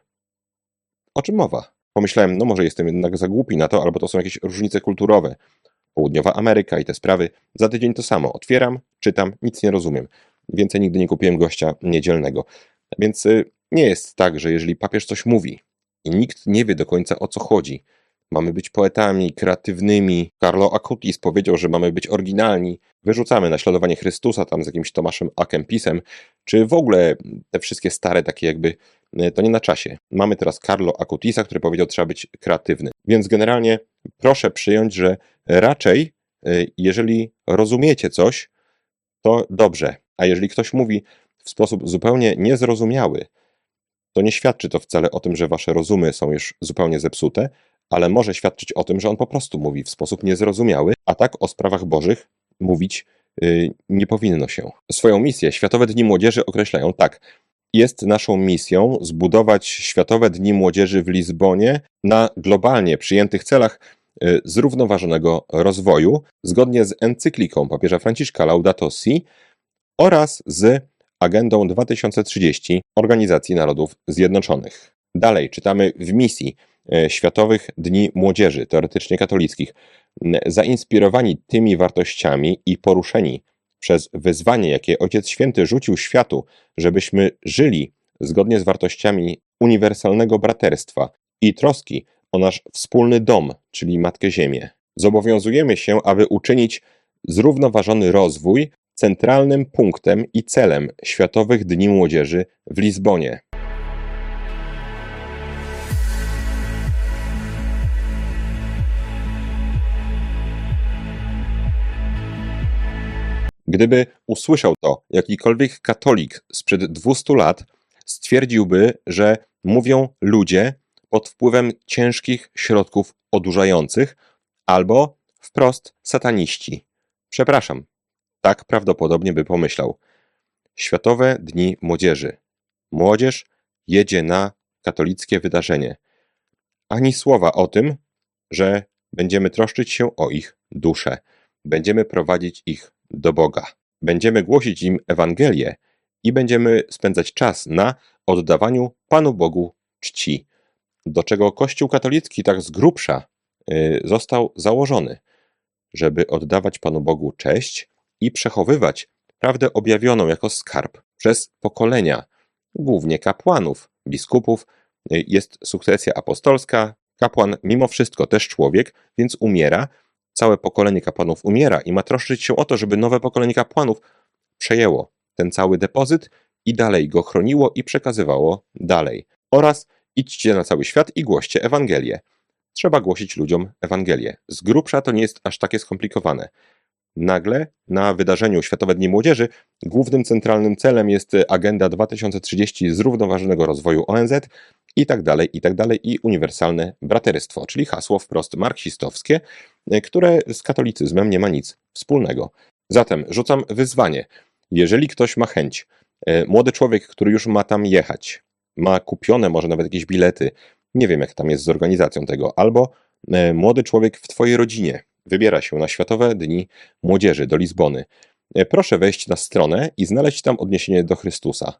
O czym mowa? Pomyślałem, no może jestem jednak za głupi na to, albo to są jakieś różnice kulturowe. Południowa Ameryka i te sprawy. Za tydzień to samo. Otwieram, czytam, nic nie rozumiem. Więcej nigdy nie kupiłem Gościa Niedzielnego. Więc nie jest tak, że jeżeli papież coś mówi i nikt nie wie do końca, o co chodzi, mamy być poetami, kreatywnymi. Carlo Acutis powiedział, że mamy być oryginalni. Wyrzucamy naśladowanie Chrystusa tam z jakimś Tomaszem A. Kempisem, czy w ogóle te wszystkie stare takie jakby, to nie na czasie. Mamy teraz Carlo Acutisa, który powiedział, że trzeba być kreatywny. Więc generalnie proszę przyjąć, że raczej jeżeli rozumiecie coś, to dobrze. A jeżeli ktoś mówi w sposób zupełnie niezrozumiały, to nie świadczy to wcale o tym, że wasze rozumy są już zupełnie zepsute, ale może świadczyć o tym, że on po prostu mówi w sposób niezrozumiały, a tak o sprawach bożych mówić yy, nie powinno się. Swoją misję Światowe Dni Młodzieży określają tak. Jest naszą misją zbudować Światowe Dni Młodzieży w Lizbonie na globalnie przyjętych celach yy, zrównoważonego rozwoju, zgodnie z encykliką papieża Franciszka Laudato Si oraz z Agendą dwa tysiące trzydzieści Organizacji Narodów Zjednoczonych. Dalej czytamy w misji Światowych Dni Młodzieży, teoretycznie katolickich, zainspirowani tymi wartościami i poruszeni przez wyzwanie, jakie Ojciec Święty rzucił światu, żebyśmy żyli zgodnie z wartościami uniwersalnego braterstwa i troski o nasz wspólny dom, czyli Matkę Ziemię. Zobowiązujemy się, aby uczynić zrównoważony rozwój centralnym punktem i celem Światowych Dni Młodzieży w Lizbonie. Gdyby usłyszał to jakikolwiek katolik sprzed dwustu lat, stwierdziłby, że mówią ludzie pod wpływem ciężkich środków odurzających albo wprost sataniści. Przepraszam, tak prawdopodobnie by pomyślał. Światowe Dni Młodzieży. Młodzież jedzie na katolickie wydarzenie. Ani słowa o tym, że będziemy troszczyć się o ich duszę. Będziemy prowadzić ich do Boga. Będziemy głosić im Ewangelię i będziemy spędzać czas na oddawaniu Panu Bogu czci, do czego Kościół katolicki tak z grubsza yy, został założony, żeby oddawać Panu Bogu cześć i przechowywać prawdę objawioną jako skarb przez pokolenia, głównie kapłanów, biskupów. Yy, jest sukcesja apostolska, kapłan mimo wszystko też człowiek, więc umiera. Całe pokolenie kapłanów umiera i ma troszczyć się o to, żeby nowe pokolenie kapłanów przejęło ten cały depozyt i dalej go chroniło i przekazywało dalej. Oraz idźcie na cały świat i głoście Ewangelię. Trzeba głosić ludziom Ewangelię. Z grubsza to nie jest aż takie skomplikowane. Nagle na wydarzeniu Światowe Dni Młodzieży głównym centralnym celem jest Agenda dwa tysiące trzydzieści zrównoważonego rozwoju O N Z i tak dalej, i tak dalej, i uniwersalne braterstwo, czyli hasło wprost marksistowskie, które z katolicyzmem nie ma nic wspólnego. Zatem rzucam wyzwanie. Jeżeli ktoś ma chęć, młody człowiek, który już ma tam jechać, ma kupione może nawet jakieś bilety, nie wiem jak tam jest z organizacją tego, albo młody człowiek w twojej rodzinie wybiera się na Światowe Dni Młodzieży do Lizbony, proszę wejść na stronę i znaleźć tam odniesienie do Chrystusa,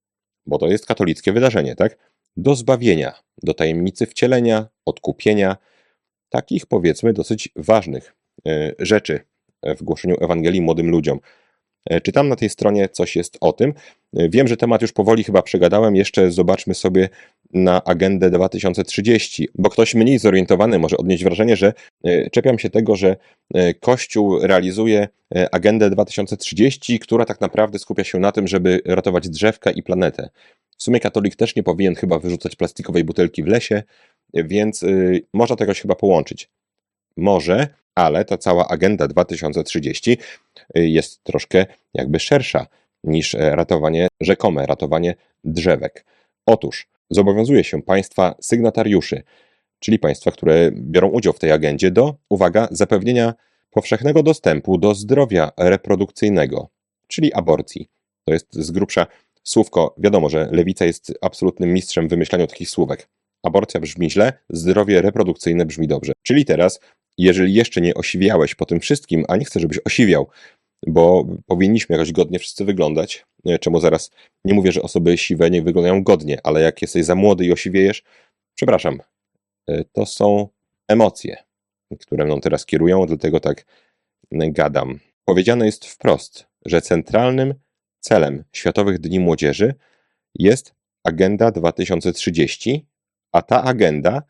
bo to jest katolickie wydarzenie, tak? Do zbawienia, do tajemnicy wcielenia, odkupienia, takich powiedzmy dosyć ważnych rzeczy w głoszeniu Ewangelii młodym ludziom. Czy tam na tej stronie coś jest o tym? Wiem, że temat już powoli chyba przegadałem, jeszcze zobaczmy sobie na agendę dwa tysiące trzydzieści, bo ktoś mniej zorientowany może odnieść wrażenie, że czepiam się tego, że Kościół realizuje agendę dwa tysiące trzydzieści, która tak naprawdę skupia się na tym, żeby ratować drzewka i planetę. W sumie katolik też nie powinien chyba wyrzucać plastikowej butelki w lesie, więc można to jakoś chyba połączyć. Może, ale ta cała agenda dwa tysiące trzydzieści jest troszkę jakby szersza niż ratowanie, rzekome ratowanie drzewek. Otóż zobowiązuje się państwa sygnatariuszy, czyli państwa, które biorą udział w tej agendzie, do, uwaga, zapewnienia powszechnego dostępu do zdrowia reprodukcyjnego, czyli aborcji. To jest z grubsza słówko, wiadomo, że lewica jest absolutnym mistrzem w wymyślaniu takich słówek. Aborcja brzmi źle, zdrowie reprodukcyjne brzmi dobrze. Czyli teraz, jeżeli jeszcze nie osiwiałeś po tym wszystkim, a nie chcę, żebyś osiwiał, bo powinniśmy jakoś godnie wszyscy wyglądać, czemu zaraz nie mówię, że osoby siwe nie wyglądają godnie, ale jak jesteś za młody i osiwiejesz, przepraszam, to są emocje, które mną teraz kierują, dlatego tak gadam. Powiedziane jest wprost, że centralnym celem Światowych Dni Młodzieży jest Agenda dwa tysiące trzydzieści, a ta agenda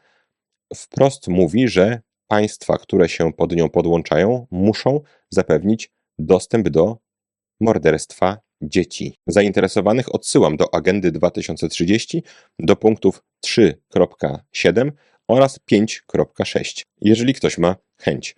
wprost mówi, że państwa, które się pod nią podłączają, muszą zapewnić dostęp do morderstwa dzieci. Zainteresowanych odsyłam do Agendy dwa tysiące trzydzieści, do punktów trzy kropka siedem oraz pięć kropka sześć, jeżeli ktoś ma chęć.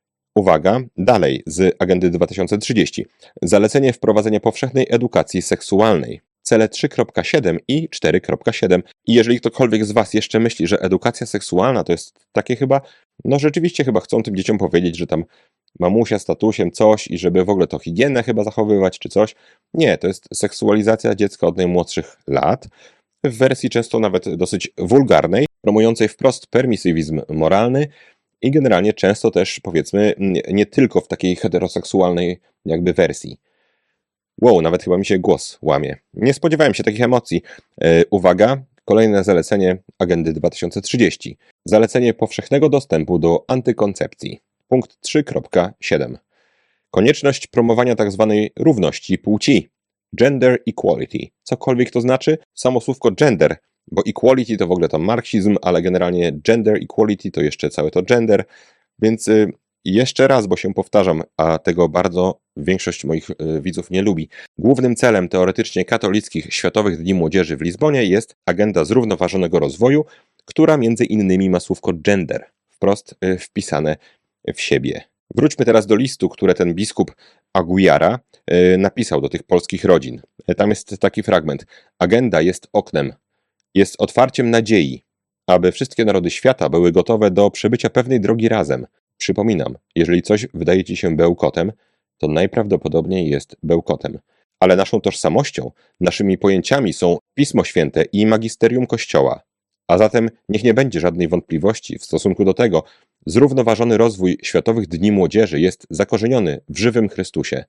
Uwaga, dalej z Agendy dwa tysiące trzydzieści. Zalecenie wprowadzenia powszechnej edukacji seksualnej. Cele trzy kropka siedem i cztery kropka siedem. I jeżeli ktokolwiek z Was jeszcze myśli, że edukacja seksualna to jest takie chyba, no rzeczywiście chyba chcą tym dzieciom powiedzieć, że tam mamusia z tatusiem coś i żeby w ogóle to higienę chyba zachowywać czy coś. Nie, to jest seksualizacja dziecka od najmłodszych lat, w wersji często nawet dosyć wulgarnej, promującej wprost permisywizm moralny i generalnie często też, powiedzmy, nie, nie tylko w takiej heteroseksualnej jakby wersji. Wow, nawet chyba mi się głos łamie. Nie spodziewałem się takich emocji. Yy, uwaga, kolejne zalecenie Agendy dwa tysiące trzydzieści. Zalecenie powszechnego dostępu do antykoncepcji. Punkt trzy kropka siedem. Konieczność promowania tzw. równości płci. Gender equality. Cokolwiek to znaczy? Samo słówko gender, bo equality to w ogóle tam marksizm, ale generalnie gender equality to jeszcze całe to gender, więc yy, jeszcze raz, bo się powtarzam, a tego bardzo większość moich yy, widzów nie lubi. Głównym celem teoretycznie katolickich Światowych Dni Młodzieży w Lizbonie jest agenda zrównoważonego rozwoju, która między innymi ma słówko gender wprost yy, wpisane w siebie. Wróćmy teraz do listu, który ten biskup Aguiara yy, napisał do tych polskich rodzin. Yy, tam jest taki fragment. Agenda jest oknem, jest otwarciem nadziei, aby wszystkie narody świata były gotowe do przebycia pewnej drogi razem. Przypominam, jeżeli coś wydaje Ci się bełkotem, to najprawdopodobniej jest bełkotem. Ale naszą tożsamością, naszymi pojęciami są Pismo Święte i magisterium Kościoła. A zatem niech nie będzie żadnej wątpliwości w stosunku do tego, zrównoważony rozwój Światowych Dni Młodzieży jest zakorzeniony w żywym Chrystusie.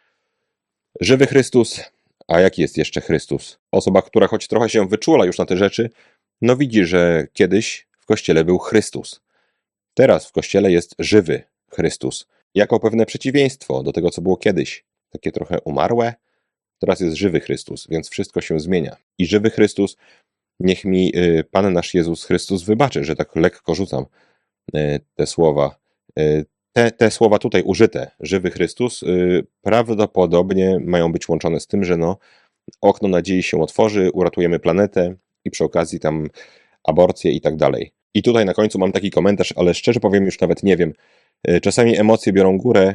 Żywy Chrystus, a jaki jest jeszcze Chrystus? Osoba, która choć trochę się wyczula już na te rzeczy, no widzi, że kiedyś w Kościele był Chrystus. Teraz w Kościele jest żywy Chrystus, jako pewne przeciwieństwo do tego, co było kiedyś. Takie trochę umarłe, teraz jest żywy Chrystus, więc wszystko się zmienia. I żywy Chrystus, niech mi y, Pan nasz Jezus Chrystus wybaczy, że tak lekko rzucam y, te słowa. Y, te, te słowa tutaj użyte, żywy Chrystus, y, prawdopodobnie mają być łączone z tym, że no, okno nadziei się otworzy, uratujemy planetę i przy okazji tam aborcję i tak dalej. I tutaj na końcu mam taki komentarz, ale szczerze powiem, już nawet nie wiem. Czasami emocje biorą górę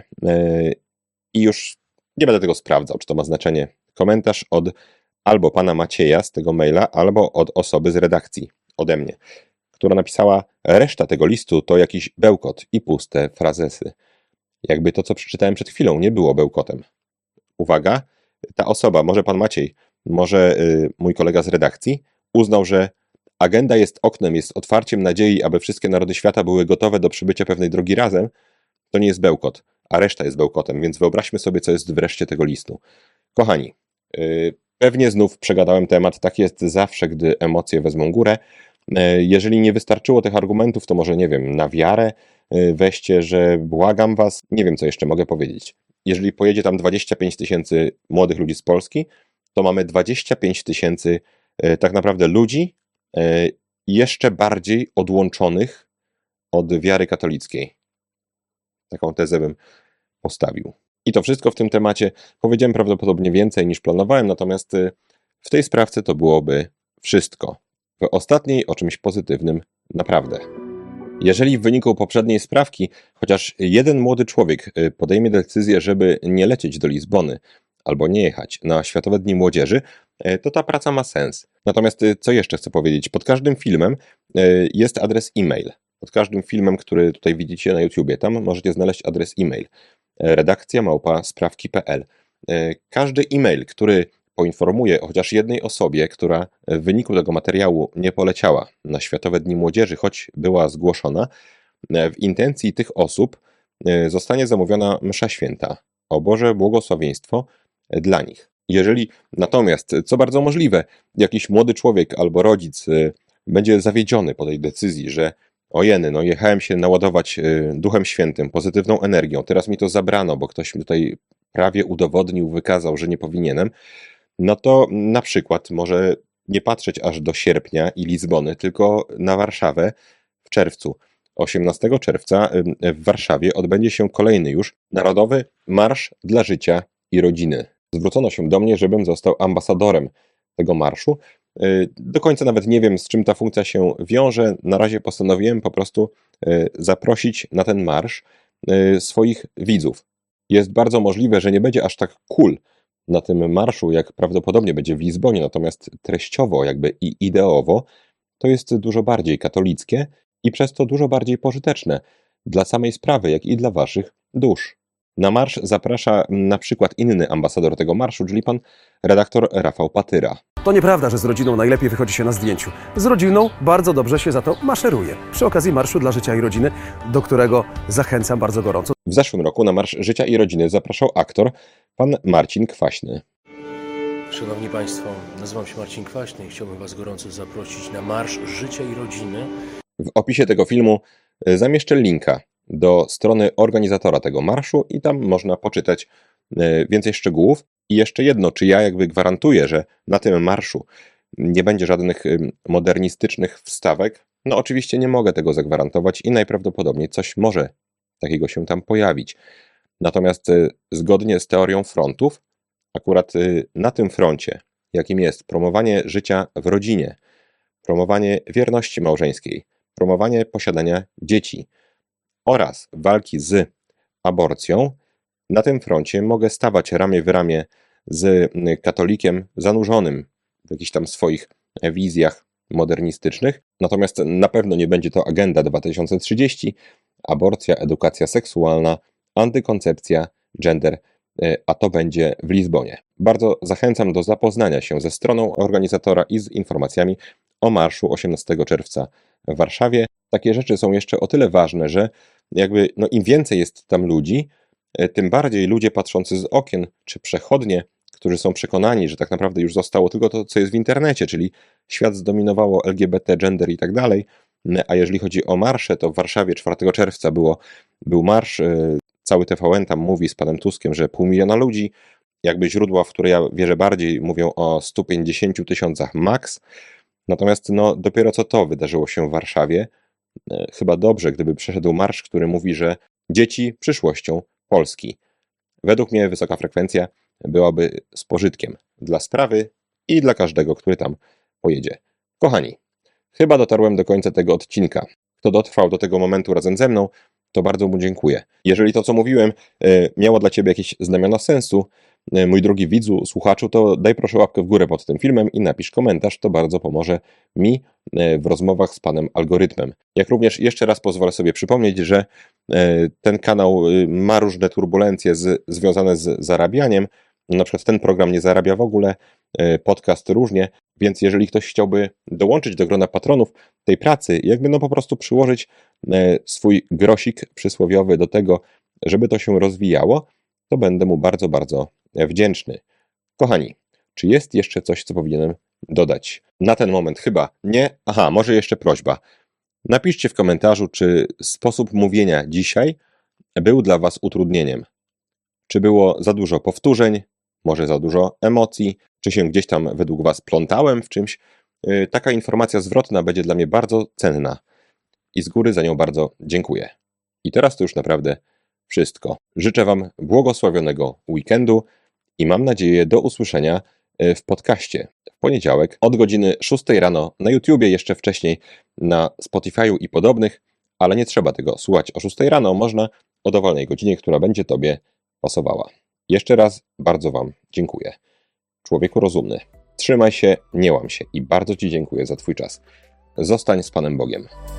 i już nie będę tego sprawdzał, czy to ma znaczenie. Komentarz od albo pana Macieja z tego maila, albo od osoby z redakcji, ode mnie, która napisała: reszta tego listu to jakiś bełkot i puste frazesy. Jakby to, co przeczytałem przed chwilą, nie było bełkotem. Uwaga, ta osoba, może pan Maciej, może yy, mój kolega z redakcji, uznał, że agenda jest oknem, jest otwarciem nadziei, aby wszystkie narody świata były gotowe do przybycia pewnej drogi razem, to nie jest bełkot, a reszta jest bełkotem, więc wyobraźmy sobie, co jest wreszcie tego listu. Kochani, yy, pewnie znów przegadałem temat, tak jest zawsze, gdy emocje wezmą górę. Yy, jeżeli nie wystarczyło tych argumentów, to może, nie wiem, na wiarę yy, weźcie, że błagam was, nie wiem, co jeszcze mogę powiedzieć. jeżeli pojedzie tam dwadzieścia pięć tysięcy młodych ludzi z Polski, to mamy dwadzieścia pięć tysięcy tak naprawdę ludzi jeszcze bardziej odłączonych od wiary katolickiej. Taką tezę bym postawił. I to wszystko w tym temacie. Powiedziałem prawdopodobnie więcej niż planowałem, natomiast w tej sprawce to byłoby wszystko. W ostatniej o czymś pozytywnym naprawdę. Jeżeli w wyniku poprzedniej sprawki chociaż jeden młody człowiek podejmie decyzję, żeby nie lecieć do Lizbony albo nie jechać na Światowe Dni Młodzieży, to ta praca ma sens. Natomiast co jeszcze chcę powiedzieć? Pod każdym filmem jest adres e-mail. Pod każdym filmem, który tutaj widzicie na YouTubie, tam możecie znaleźć adres e-mail. redakcja małpa sprawki kropka p l. Każdy e-mail, który poinformuje o chociaż jednej osobie, która w wyniku tego materiału nie poleciała na Światowe Dni Młodzieży, choć była zgłoszona, w intencji tych osób zostanie zamówiona msza święta o Boże błogosławieństwo dla nich. Jeżeli natomiast, co bardzo możliwe, jakiś młody człowiek albo rodzic będzie zawiedziony po tej decyzji, że ojeny, no jechałem się naładować Duchem Świętym, pozytywną energią, teraz mi to zabrano, bo ktoś mi tutaj prawie udowodnił, wykazał, że nie powinienem, no to na przykład może nie patrzeć aż do sierpnia i Lizbony, tylko na Warszawę w czerwcu. osiemnastego czerwca w Warszawie odbędzie się kolejny już Narodowy Marsz dla Życia i Rodziny. Zwrócono się do mnie, żebym został ambasadorem tego marszu. Do końca nawet nie wiem, z czym ta funkcja się wiąże. Na razie postanowiłem po prostu zaprosić na ten marsz swoich widzów. Jest bardzo możliwe, że nie będzie aż tak cool na tym marszu, jak prawdopodobnie będzie w Lizbonie, natomiast treściowo jakby i ideowo to jest dużo bardziej katolickie i przez to dużo bardziej pożyteczne dla samej sprawy, jak i dla waszych dusz. Na marsz zaprasza na przykład inny ambasador tego marszu, czyli pan redaktor Rafał Patyra. To nieprawda, że z rodziną najlepiej wychodzi się na zdjęciu. Z rodziną bardzo dobrze się za to maszeruje. Przy okazji Marszu dla Życia i Rodziny, do którego zachęcam bardzo gorąco. W zeszłym roku na Marsz Życia i Rodziny zapraszał aktor pan Marcin Kwaśny. Szanowni Państwo, nazywam się Marcin Kwaśny i chciałbym Was gorąco zaprosić na Marsz Życia i Rodziny. W opisie tego filmu zamieszczę linka do strony organizatora tego marszu i tam można poczytać więcej szczegółów. I jeszcze jedno, czy ja jakby gwarantuję, że na tym marszu nie będzie żadnych modernistycznych wstawek? No oczywiście nie mogę tego zagwarantować i najprawdopodobniej coś może takiego się tam pojawić. Natomiast zgodnie z teorią frontów, akurat na tym froncie, jakim jest promowanie życia w rodzinie, promowanie wierności małżeńskiej, promowanie posiadania dzieci oraz walki z aborcją, na tym froncie mogę stawać ramię w ramię z katolikiem zanurzonym w jakichś tam swoich wizjach modernistycznych. Natomiast na pewno nie będzie to Agenda dwa tysiące trzydzieści, aborcja, edukacja seksualna, antykoncepcja, gender, a to będzie w Lizbonie. Bardzo zachęcam do zapoznania się ze stroną organizatora i z informacjami o marszu osiemnastego czerwca w Warszawie. Takie rzeczy są jeszcze o tyle ważne, że jakby no im więcej jest tam ludzi, tym bardziej ludzie patrzący z okien, czy przechodnie, którzy są przekonani, że tak naprawdę już zostało tylko to, co jest w internecie, czyli świat zdominowało L G B T, gender i tak dalej, a jeżeli chodzi o marsze, to w Warszawie czwartego czerwca było, był marsz, cały T V N tam mówi z panem Tuskiem, że pół miliona ludzi, jakby źródła, w które ja wierzę bardziej, mówią o stu pięćdziesięciu tysiącach max, natomiast no dopiero co to wydarzyło się w Warszawie, chyba dobrze, gdyby przeszedł marsz, który mówi, że dzieci przyszłością Polski. Według mnie wysoka frekwencja byłaby z pożytkiem dla sprawy i dla każdego, który tam pojedzie. Kochani, chyba dotarłem do końca tego odcinka. Kto dotrwał do tego momentu razem ze mną, to bardzo mu dziękuję. Jeżeli to, co mówiłem, miało dla Ciebie jakieś znamiona sensu, mój drogi widzu, słuchaczu, to daj proszę łapkę w górę pod tym filmem i napisz komentarz, to bardzo pomoże mi w rozmowach z panem algorytmem. Jak również jeszcze raz pozwolę sobie przypomnieć, że ten kanał ma różne turbulencje z, związane z zarabianiem. Na przykład ten program nie zarabia w ogóle, podcast różnie, więc jeżeli ktoś chciałby dołączyć do grona patronów tej pracy, jakby no po prostu przyłożyć swój grosik przysłowiowy do tego, żeby to się rozwijało, to będę mu bardzo, bardzo wdzięczny. Kochani, czy jest jeszcze coś, co powinienem dodać? Na ten moment chyba nie. Aha, może jeszcze prośba. Napiszcie w komentarzu, czy sposób mówienia dzisiaj był dla Was utrudnieniem. Czy było za dużo powtórzeń, może za dużo emocji, czy się gdzieś tam według Was plątałem w czymś? Yy, taka informacja zwrotna będzie dla mnie bardzo cenna i z góry za nią bardzo dziękuję. I teraz to już naprawdę wszystko. Życzę Wam błogosławionego weekendu i mam nadzieję do usłyszenia w podcaście w poniedziałek od godziny szóstej rano na YouTubie, jeszcze wcześniej na Spotify'u i podobnych, ale nie trzeba tego słuchać o szóstej rano, można o dowolnej godzinie, która będzie Tobie pasowała. Jeszcze raz bardzo Wam dziękuję. Człowieku rozumny, trzymaj się, nie łam się i bardzo Ci dziękuję za Twój czas. Zostań z Panem Bogiem.